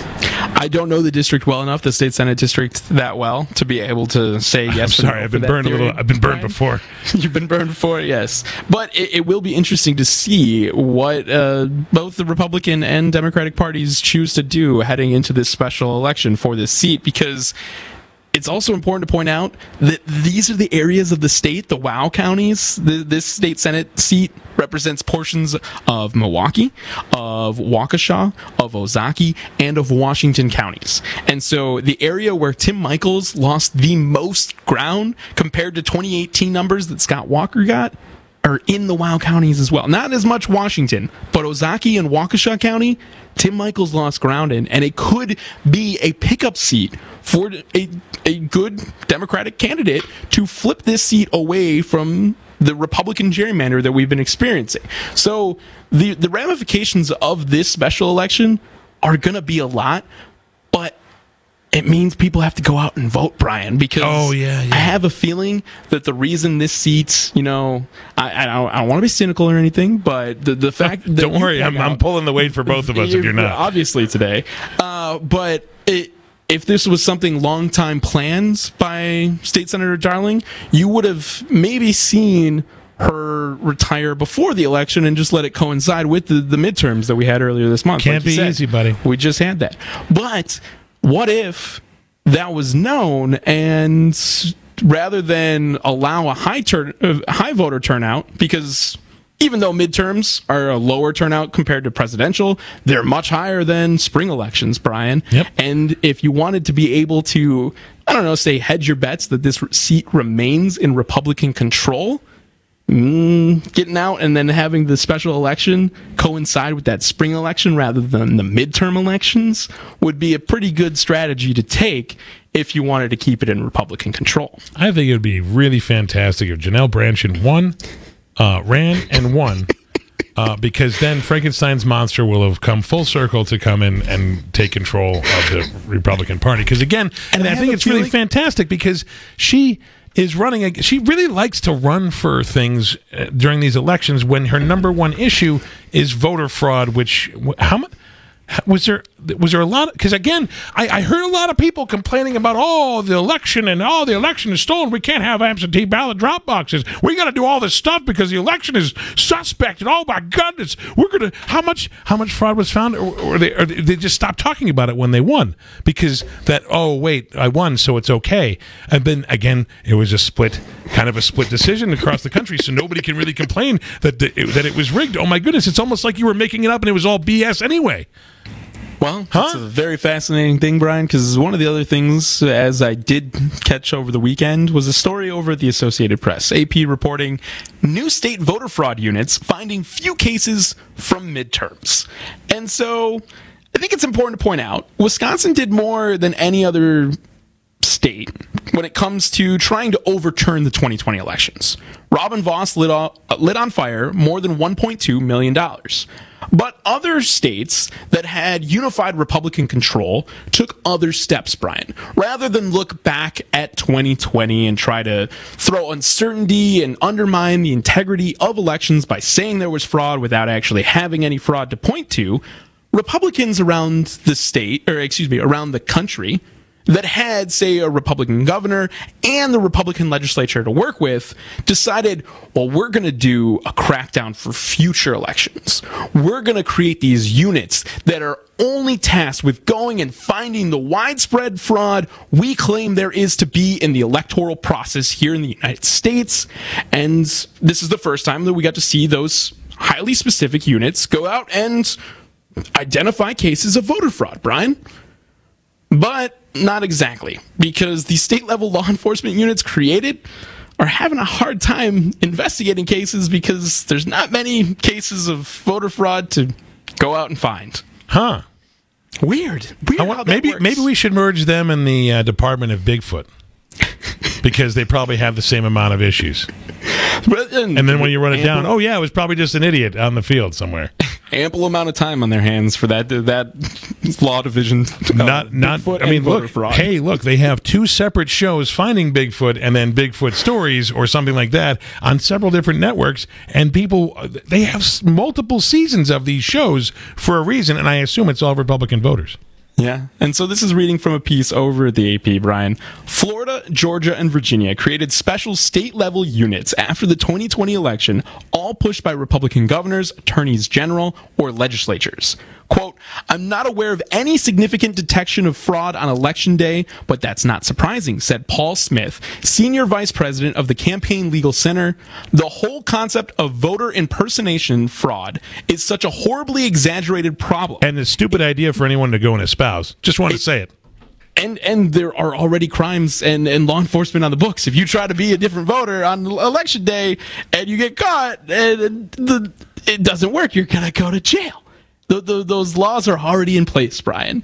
I don't know the district well enough, the state senate district that well, to be able to say yes. I'm sorry, or no I've been for burned that a little. theory. I've been burned Brian? before. You've been burned before, yes. But it, it will be interesting to see what uh, both the Republican and Democratic parties choose to do heading into this special election for this seat, because it's also important to point out that these are the areas of the state, the WOW counties. The, this state senate seat represents portions of Milwaukee, of Waukesha, of Ozaukee, and of Washington counties. And so the area where Tim Michels lost the most ground compared to twenty eighteen numbers that Scott Walker got are in the WOW counties as well. Not as much Washington, but Ozaukee and Waukesha County, Tim Michels lost ground in, and it could be a pickup seat for a, a good Democratic candidate to flip this seat away from the Republican gerrymander that we've been experiencing. So the, the ramifications of this special election are going to be a lot, but it means people have to go out and vote, Brian, because oh, yeah, yeah. I have a feeling that the reason this seat, you know, I, I don't, I don't want to be cynical or anything, but the, the fact that Don't worry, I'm, I'm pulling the weight for both of us if you're not. Obviously today. Uh, but it, if this was something long time planned by State Senator Darling, you would have maybe seen her retire before the election and just let it coincide with the, the midterms that we had earlier this month. Can't like you be said. easy, buddy. We just had that. But what if that was known, and rather than allow a high turn, uh, high voter turnout, because even though midterms are a lower turnout compared to presidential, they're much higher than spring elections, Brian. Yep. And if you wanted to be able to, I don't know, say hedge your bets that this seat remains in Republican control, Mm, getting out and then having the special election coincide with that spring election rather than the midterm elections would be a pretty good strategy to take if you wanted to keep it in Republican control. I think it would be really fantastic if Janelle Brandtjen won, uh, ran and won, uh, because then Frankenstein's monster will have come full circle to come in and take control of the Republican Party. Because again, and I, I think it's really fantastic because she is running. She really likes to run for things uh, during these elections when her number one issue is voter fraud. Which how much was there? Was there a lot? Because again, I, I heard a lot of people complaining about oh the election and oh the election is stolen. We can't have absentee ballot drop boxes. We got to do all this stuff because the election is suspect. And oh my goodness, we're gonna how much how much fraud was found, or, or, they, or they just stopped talking about it when they won because that oh wait I won so it's okay. And then again it was a split kind of a split decision across the country, so nobody can really complain that the, that it was rigged. Oh my goodness, it's almost like you were making it up and it was all B S anyway. Well, that's huh? a very fascinating thing, Brian, because one of the other things, as I did catch over the weekend, was a story over at the Associated Press. A P reporting new state voter fraud units finding few cases from midterms. And so I think it's important to point out, Wisconsin did more than any other state when it comes to trying to overturn the twenty twenty elections. Robin Vos lit, off, lit on fire more than one point two million dollars. But other states that had unified Republican control took other steps, Brian. Rather than look back at twenty twenty and try to throw uncertainty and undermine the integrity of elections by saying there was fraud without actually having any fraud to point to, Republicans around the state, or excuse me, around the country that had, say, a Republican governor and the Republican legislature to work with, decided, well, we're going to do a crackdown for future elections. We're going to create these units that are only tasked with going and finding the widespread fraud we claim there is to be in the electoral process here in the United States. And this is the first time that we got to see those highly specific units go out and identify cases of voter fraud, Brian. But not exactly, because the state-level law enforcement units created are having a hard time investigating cases because there's not many cases of voter fraud to go out and find. Huh. Weird. Weird I want, how that maybe works. maybe we should merge them in the uh, Department of Bigfoot because they probably have the same amount of issues. and, and then when you run it ample, down, oh yeah, it was probably just an idiot on the field somewhere. Ample amount of time on their hands for that that law division. Not not. Bigfoot I mean, look. Fraud. Hey, look. They have two separate shows, Finding Bigfoot and then Bigfoot Stories or something like that, on several different networks. And people, they have multiple seasons of these shows for a reason, and I assume it's all Republican voters. Yeah, and so this is reading from a piece over at the A P, Brian. Florida, Georgia, and Virginia created special state-level units after the twenty twenty election, all pushed by Republican governors, attorneys general, or legislatures. Quote, I'm not aware of any significant detection of fraud on Election Day, but that's not surprising, said Paul Smith, Senior Vice President of the Campaign Legal Center. The whole concept of voter impersonation fraud is such a horribly exaggerated problem. And a stupid idea for anyone to go and espouse. Just wanted to say it. And and there are already crimes and, and law enforcement on the books. If you try to be a different voter on Election Day and you get caught, and the, it doesn't work, you're going to go to jail. The, the, those laws are already in place, Brian.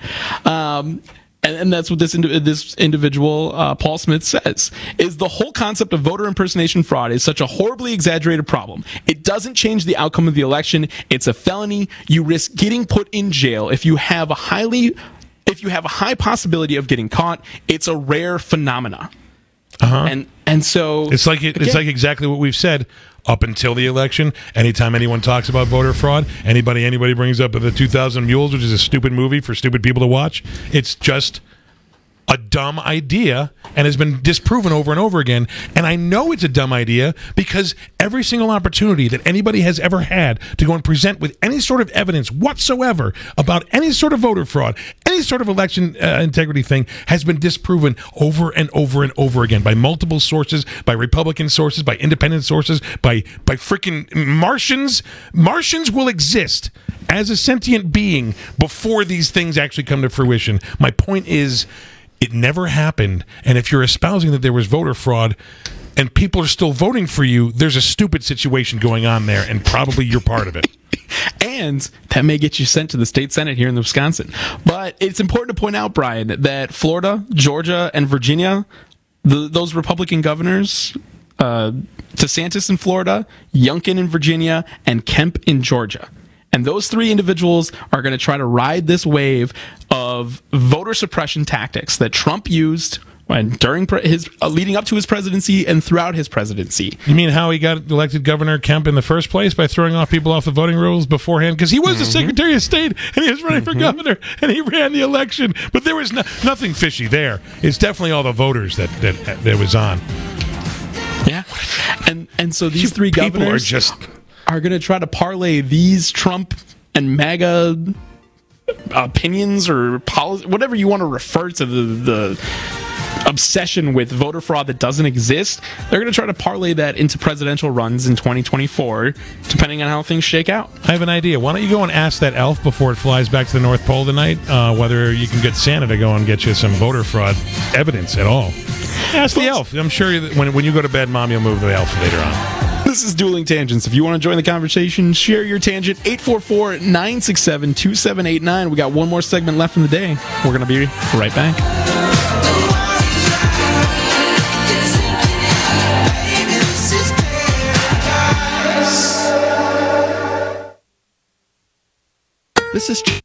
Um, and, and that's what this indi- this individual, uh, Paul Smith, says, is the whole concept of voter impersonation fraud is such a horribly exaggerated problem. It doesn't change the outcome of the election. It's a felony. You risk getting put in jail if you have a highly, if you have a high possibility of getting caught. It's a rare phenomena. Uh-huh. And and so it's like it, it's like exactly what we've said up until the election. Anytime anyone talks about voter fraud, anybody anybody brings up the two thousand Mules, which is a stupid movie for stupid people to watch, it's just a dumb idea and has been disproven over and over again. And I know it's a dumb idea because every single opportunity that anybody has ever had to go and present with any sort of evidence whatsoever about any sort of voter fraud, any sort of election uh, integrity thing has been disproven over and over and over again by multiple sources, by Republican sources, by independent sources, by by freaking Martians. Martians will exist as a sentient being before these things actually come to fruition. My point is, it never happened, and if you're espousing that there was voter fraud and people are still voting for you, there's a stupid situation going on there, and probably you're part of it. And that may get you sent to the state senate here in Wisconsin. But it's important to point out, Brian, that Florida, Georgia, and Virginia, the, those Republican governors, uh, DeSantis in Florida, Youngkin in Virginia, and Kemp in Georgia. And those three individuals are going to try to ride this wave of voter suppression tactics that Trump used when during pre- his uh, leading up to his presidency and throughout his presidency. You mean how he got elected Governor Kemp in the first place, by throwing off people off the voting rolls beforehand? Because he was mm-hmm. the Secretary of State and he was running mm-hmm. for governor and he ran the election, but there was no, nothing fishy there. It's definitely all the voters that that, that was on. Yeah, and and so these you three people governors are just. are going to try to parlay these Trump and MAGA opinions or policy, whatever you want to refer to the, the obsession with voter fraud that doesn't exist. They're going to try to parlay that into presidential runs in twenty twenty-four, depending on how things shake out. I have an idea. Why don't you go and ask that elf before it flies back to the North Pole tonight uh, whether you can get Santa to go and get you some voter fraud evidence at all. Ask the elf. I'm sure that when, when you go to bed, Mom, you'll move the elf later on. This is Dueling Tangents. If you want to join the conversation, share your tangent. eight four four, nine six seven, two seven eight nine. We got one more segment left in the day. We're going to be right back. This is Ch-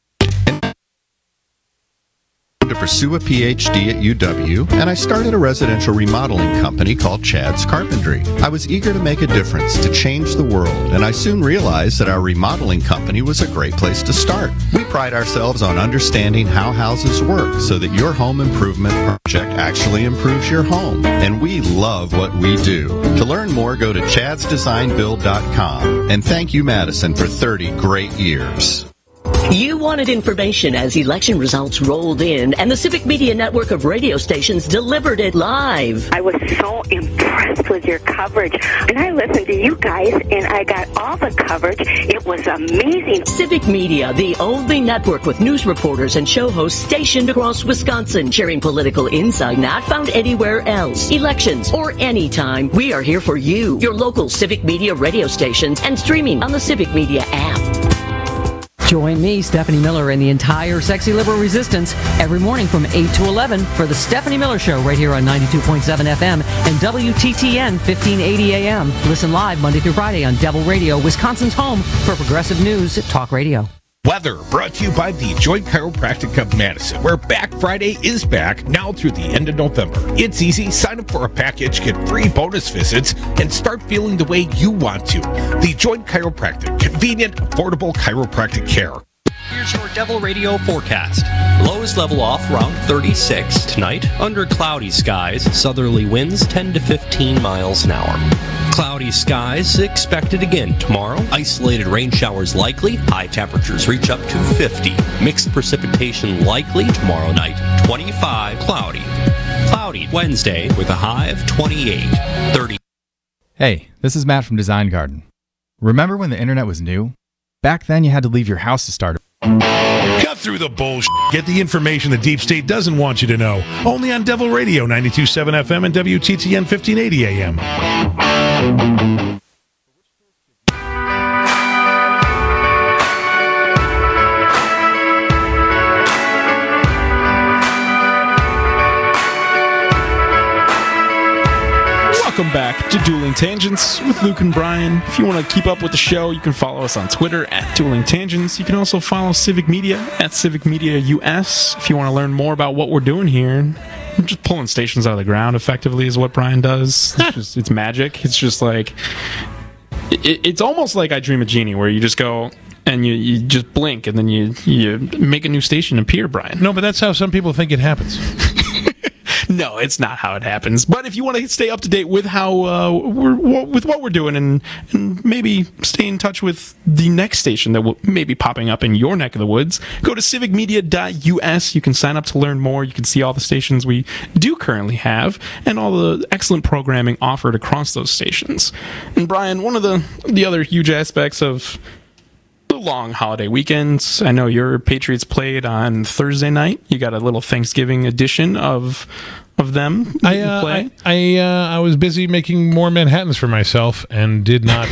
to pursue a P H D at U W, and I started a residential remodeling company called Chad's Carpentry. I was eager to make a difference, to change the world, and I soon realized that our remodeling company was a great place to start. We pride ourselves on understanding how houses work so that your home improvement project actually improves your home, and we love what we do. To learn more, go to chads design build dot com, and thank you, Madison, for thirty great years. You wanted information as election results rolled in, and the Civic Media network of radio stations delivered it live. I was so impressed with your coverage, and I listened to you guys, and I got all the coverage. It was amazing. Civic Media, the only network with news reporters and show hosts stationed across Wisconsin, sharing political insight not found anywhere else. Elections or anytime, we are here for you. Your local Civic Media radio stations and streaming on the Civic Media app. Join me, Stephanie Miller, and the entire Sexy Liberal Resistance every morning from eight to eleven for the Stephanie Miller Show right here on ninety-two point seven F M and W T T N fifteen eighty A M. Listen live Monday through Friday on Devil Radio, Wisconsin's home for progressive news talk radio. Weather brought to you by the Joint Chiropractic of Madison, where Back Friday is back now through the end of November. It's easy. Sign up for a package, get free bonus visits, and start feeling the way you want to. The Joint Chiropractic, convenient, affordable chiropractic care. Here's your Devil Radio forecast. Lows level off around thirty-six tonight. Under cloudy skies, southerly winds ten to fifteen miles an hour. Cloudy skies expected again tomorrow. Isolated rain showers likely. High temperatures reach up to fifty. Mixed precipitation likely tomorrow night. twenty-five. Cloudy. Cloudy Wednesday with a high of twenty-eight. thirty. Hey, this is Matt from Design Garden. Remember when the internet was new? Back then you had to leave your house to start. Cut through the bullshit. Get the information the deep state doesn't want you to know. Only on Devil Radio, ninety-two point seven F M and W T T N fifteen eighty A M. Welcome back to Dueling Tangents with Luke and Brian. If you want to keep up with the show, you can follow us on Twitter at Dueling Tangents. You can also follow Civic Media at Civic Media U S. If you want to learn more about what we're doing here, we're just pulling stations out of the ground, effectively, is what Brian does. It's, just, it's magic. It's just like... It, it's almost like I Dream of Jeannie, where you just go... And you, you just blink, and then you, you make a new station appear, Brian. No, but that's how some people think it happens. No, it's not how it happens. But if you want to stay up to date with how uh, we're with what we're doing, and and maybe stay in touch with the next station that will maybe popping up in your neck of the woods, go to civic media dot U S. You can sign up to learn more. You can see all the stations we do currently have and all the excellent programming offered across those stations. And Brian, one of the the other huge aspects of the long holiday weekends. I know your Patriots played on Thursday night. You got a little Thanksgiving edition of of them. I uh, play. I I, uh, I was busy making more Manhattans for myself and did not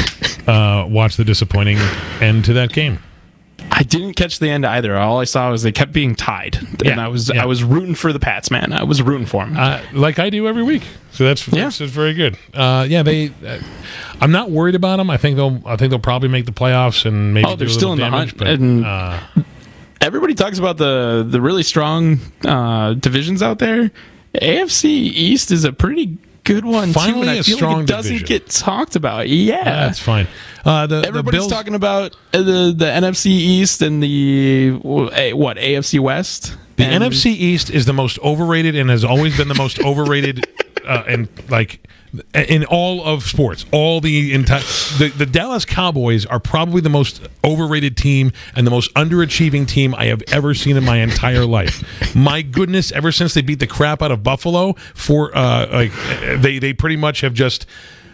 uh, watch the disappointing end to that game. I didn't catch the end either. All I saw was they kept being tied, yeah, and I was yeah. I was rooting for the Pats, man. I was rooting for them, uh, like I do every week. So that's yeah. that's, that's very good. Uh, yeah, they. Uh, I'm not worried about them. I think they'll. I think they'll probably make the playoffs and maybe. Oh, they're do a still in damage, the hunt. But, and uh, everybody talks about the the really strong uh, divisions out there. A F C East is a pretty good one. Finally, too, and I a feel strong like it doesn't division. get talked about. Yeah, that's fine. Uh, the, Everybody's the Bills, talking about the the N F C East and the what A F C West. The and N F C East is the most overrated and has always been the most overrated, uh, and like in all of sports. All the entire the, the Dallas Cowboys are probably the most overrated team and the most underachieving team I have ever seen in my entire life. My goodness, ever since they beat the crap out of Buffalo, for uh, like they they pretty much have just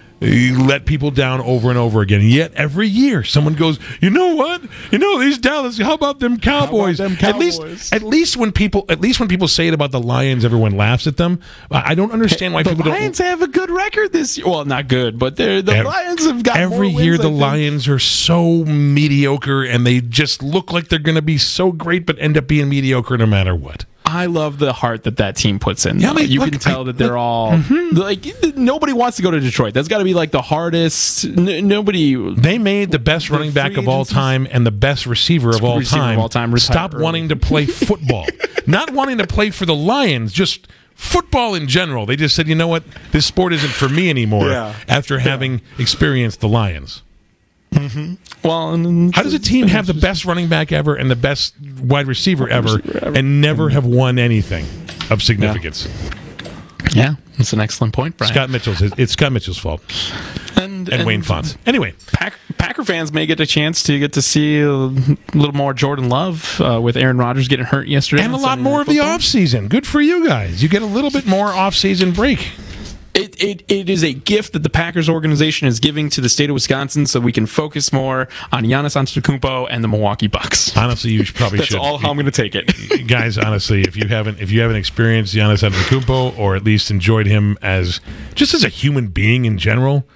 let people down over and over again. And yet every year someone goes, you know what? You know these Dallas. How about them Cowboys? How about them Cowboys? At least, at least when people, at least when people say it about the Lions, everyone laughs at them. I don't understand why the people Lions don't. have a good record this year. Well, not good, but they're the every, Lions have got every more year. wins, The Lions are so mediocre, and they just look like they're going to be so great, but end up being mediocre no matter what. I love the heart that that team puts in. Yeah, I mean, you look, can tell I, that they're look, all mm-hmm. like nobody wants to go to Detroit. That's got to be like the hardest. N- nobody. They made the best the running back of all time and the best receiver of all receiver time. Of all time Stop early. wanting to play football, not wanting to play for the Lions. Just football in general. They just said, you know what, this sport isn't for me anymore. Yeah. After having yeah. experienced the Lions. Mm-hmm. Well, and how does a team have the best running back ever and the best wide receiver, wide ever, receiver ever and never have won anything of significance? Yeah, that's an excellent point, Brian. Scott Mitchell's it's Scott Mitchell's fault, and, and, and Wayne Fonts. Anyway, Pack, Packer fans may get a chance to get to see a little more Jordan Love uh, with Aaron Rodgers getting hurt yesterday, and a lot more of the off season. Good for you guys. You get a little bit more off season break. It, it it is a gift that the Packers organization is giving to the state of Wisconsin, so we can focus more on Giannis Antetokounmpo and the Milwaukee Bucks. Honestly, you probably That's should. That's all how I'm going to take it, guys. Honestly, if you haven't if you haven't experienced Giannis Antetokounmpo or at least enjoyed him as just as a human being in general,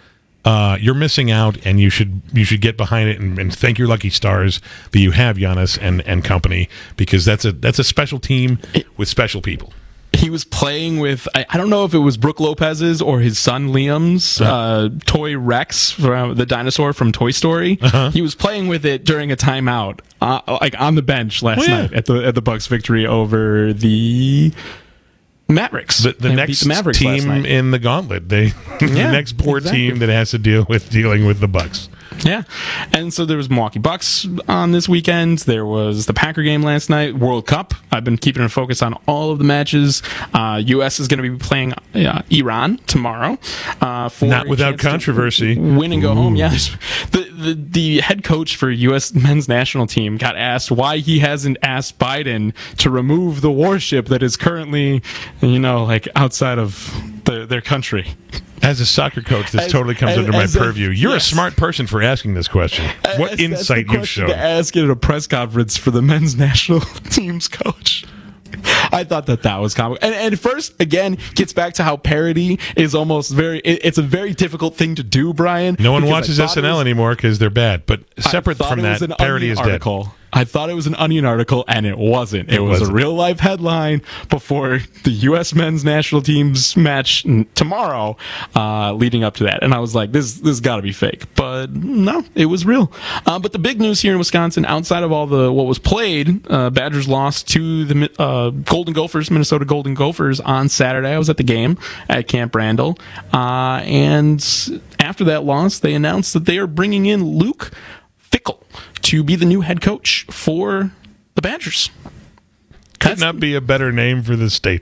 uh, you're missing out, and you should you should get behind it and, and thank your lucky stars that you have, Giannis and, and company, because that's a that's a special team with special people. He was playing with, I, I don't know if it was Brooke Lopez's or his son Liam's uh, toy Rex, from the dinosaur from Toy Story. Uh-huh. He was playing with it during a timeout, uh, like on the bench last Oh, yeah. night at the at the Bucks' victory over the Mavericks. The, the They next beat the Mavericks last team night. in the gauntlet, they the Yeah, next poor exactly. team that has to deal with dealing with the Bucks. Yeah. And so there was Milwaukee Bucks on this weekend. There was the Packer game last night, World Cup. I've been keeping a focus on all of the matches. Uh, U S is going to be playing uh, Iran tomorrow. Uh, for Not a without chance to controversy. Win and go Ooh. home. Yeah. The, the, the head coach for U S men's national team got asked why he hasn't asked Biden to remove the warship that is currently, you know, like outside of the, their country. As a soccer coach, this As- totally comes as- under my as a- purview. You're yes. a smart person for asking this question. What That's- that's insight the you've question shown. to ask at a press conference for the men's national team's coach. I thought that that was comical. And, and first, again, gets back to how parody is almost very, it, it's a very difficult thing to do, Brian. No one because I watches thought S it N L was- anymore because they're bad. But I separate thought from it that, was an parody Onion is dead. article. I thought it was an Onion article, and it wasn't. It, It was wasn't. a real life headline before the U S men's national team's match n- tomorrow, uh, leading up to that. And I was like, this this got to be fake. But no, it was real. Uh, but the big news here in Wisconsin, outside of all the what was played, uh, Badgers lost to the uh, Golden Gophers, Minnesota Golden Gophers, on Saturday. I was at the game at Camp Randall. Uh, and after that loss, they announced that they are bringing in Luke Fickell to be the new head coach for the Badgers. Could not be a better name for the state.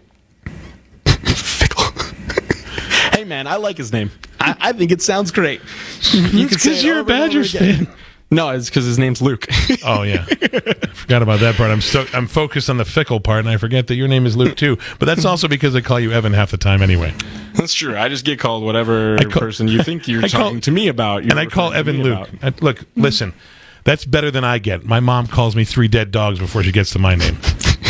Hey, man, I like his name. I, I think it sounds great. You It's say 'cause it you're a over and over Badgers again. fan. No, it's because his name's Luke. Oh yeah, forgot about that part. I'm so I'm focused on the fickle part, and I forget that your name is Luke too. But that's also because I call you Evan half the time anyway. That's true. I just get called whatever I call- person you think you're I call- talking to me about. You're and I call referring to Evan me Luke. about. I- look, listen, that's better than I get. My mom calls me three dead dogs before she gets to my name.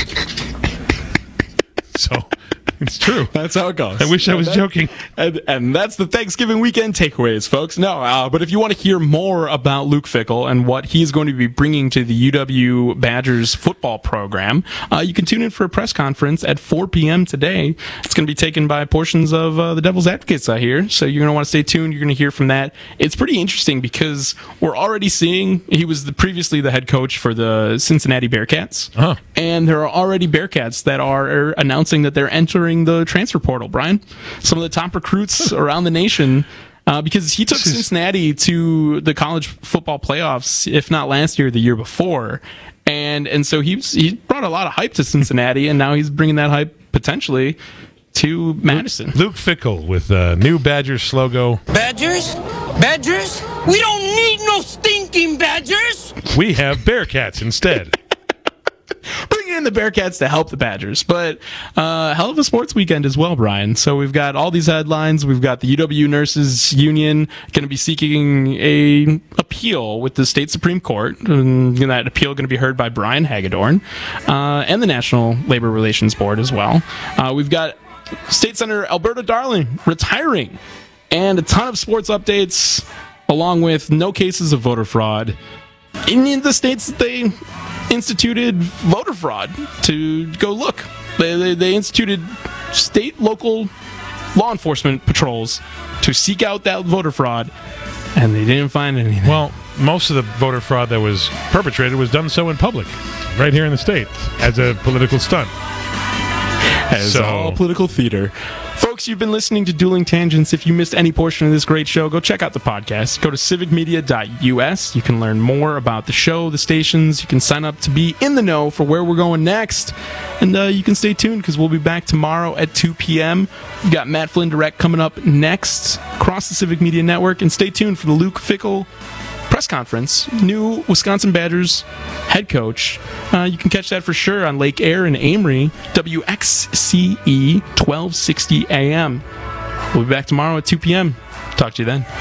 So it's true. That's how it goes. I wish I was And that- joking. And, and that's the Thanksgiving weekend takeaways, folks. No, uh, but if you want to hear more about Luke Fickell and what he's going to be bringing to the U W Badgers football program, uh, you can tune in for a press conference at four p.m. today. It's going to be taken by portions of uh, the Devil's Advocates, I hear. So you're going to want to stay tuned. You're going to hear from that. It's pretty interesting because we're already seeing he was the, previously the head coach for the Cincinnati Bearcats. Oh. And there are already Bearcats that are announcing that they're entering the transfer portal, Brian. Some of the top recruits around the nation, uh, because he took Cincinnati to the college football playoffs, if not last year, the year before. And and so he's he brought a lot of hype to Cincinnati, and now he's bringing that hype potentially to Madison. Luke Fickell with uh, new Badgers logo. Badgers? Badgers? We don't need no stinking Badgers! We have Bearcats instead. Bringing in the Bearcats to help the Badgers, but uh, hell of a sports weekend as well, Brian. So we've got all these headlines. We've got the U W Nurses Union going to be seeking a appeal with the state Supreme Court, and that appeal going to be heard by Brian Hagedorn uh, and the National Labor Relations Board as well. Uh, we've got State Senator Alberta Darling retiring, and a ton of sports updates, along with no cases of voter fraud in the states that they instituted voter fraud to go look. They, they, they instituted state, local law enforcement patrols to seek out that voter fraud, and they didn't find anything. Well, most of the voter fraud that was perpetrated was done so in public, right here in the state, as a political stunt. As So- all political theater. Folks, you've been listening to Dueling Tangents. If you missed any portion of this great show, go check out the podcast. Go to civic media dot U S. You can learn more about the show, the stations. You can sign up to be in the know for where we're going next. And uh, you can stay tuned because we'll be back tomorrow at two p.m. We've got Matt Flynn Direct coming up next across the Civic Media Network. And stay tuned for the Luke Fickell press conference, new Wisconsin Badgers head coach. Uh, you can catch that for sure on Lake Air in Amory, W X C E twelve sixty A M. We'll be back tomorrow at two p.m. Talk to you then.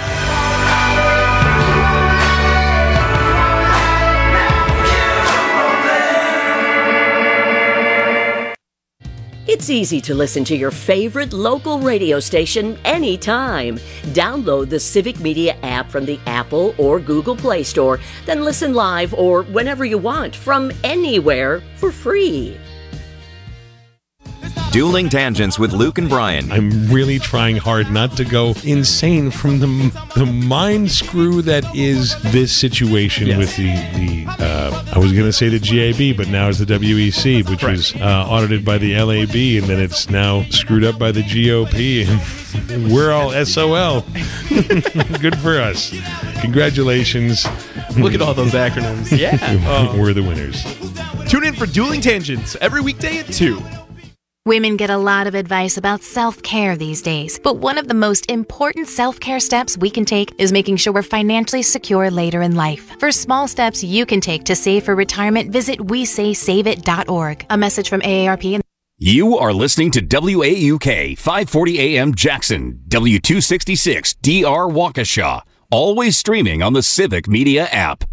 It's easy to listen to your favorite local radio station anytime. Download the Civic Media app from the Apple or Google Play Store, then listen live or whenever you want from anywhere for free. Dueling Tangents with Luke and Brian. I'm really trying hard not to go insane from the the mind screw that is this situation yes. with the, the uh, I was going to say the G A B, but now it's the W E C, which right. was uh, audited by the L A B, and then it's now screwed up by the G O P, and we're all S O L. Good for us. Congratulations. Look at all those acronyms. Yeah. Oh. We're the winners. Tune in for Dueling Tangents every weekday at two. Women get a lot of advice about self-care these days, but one of the most important self-care steps we can take is making sure we're financially secure later in life. For small steps you can take to save for retirement, visit we say save it dot org. A message from A A R P. And- you are listening to W A U K five forty A M Jackson, W two sixty-six D R Waukesha, always streaming on the Civic Media app.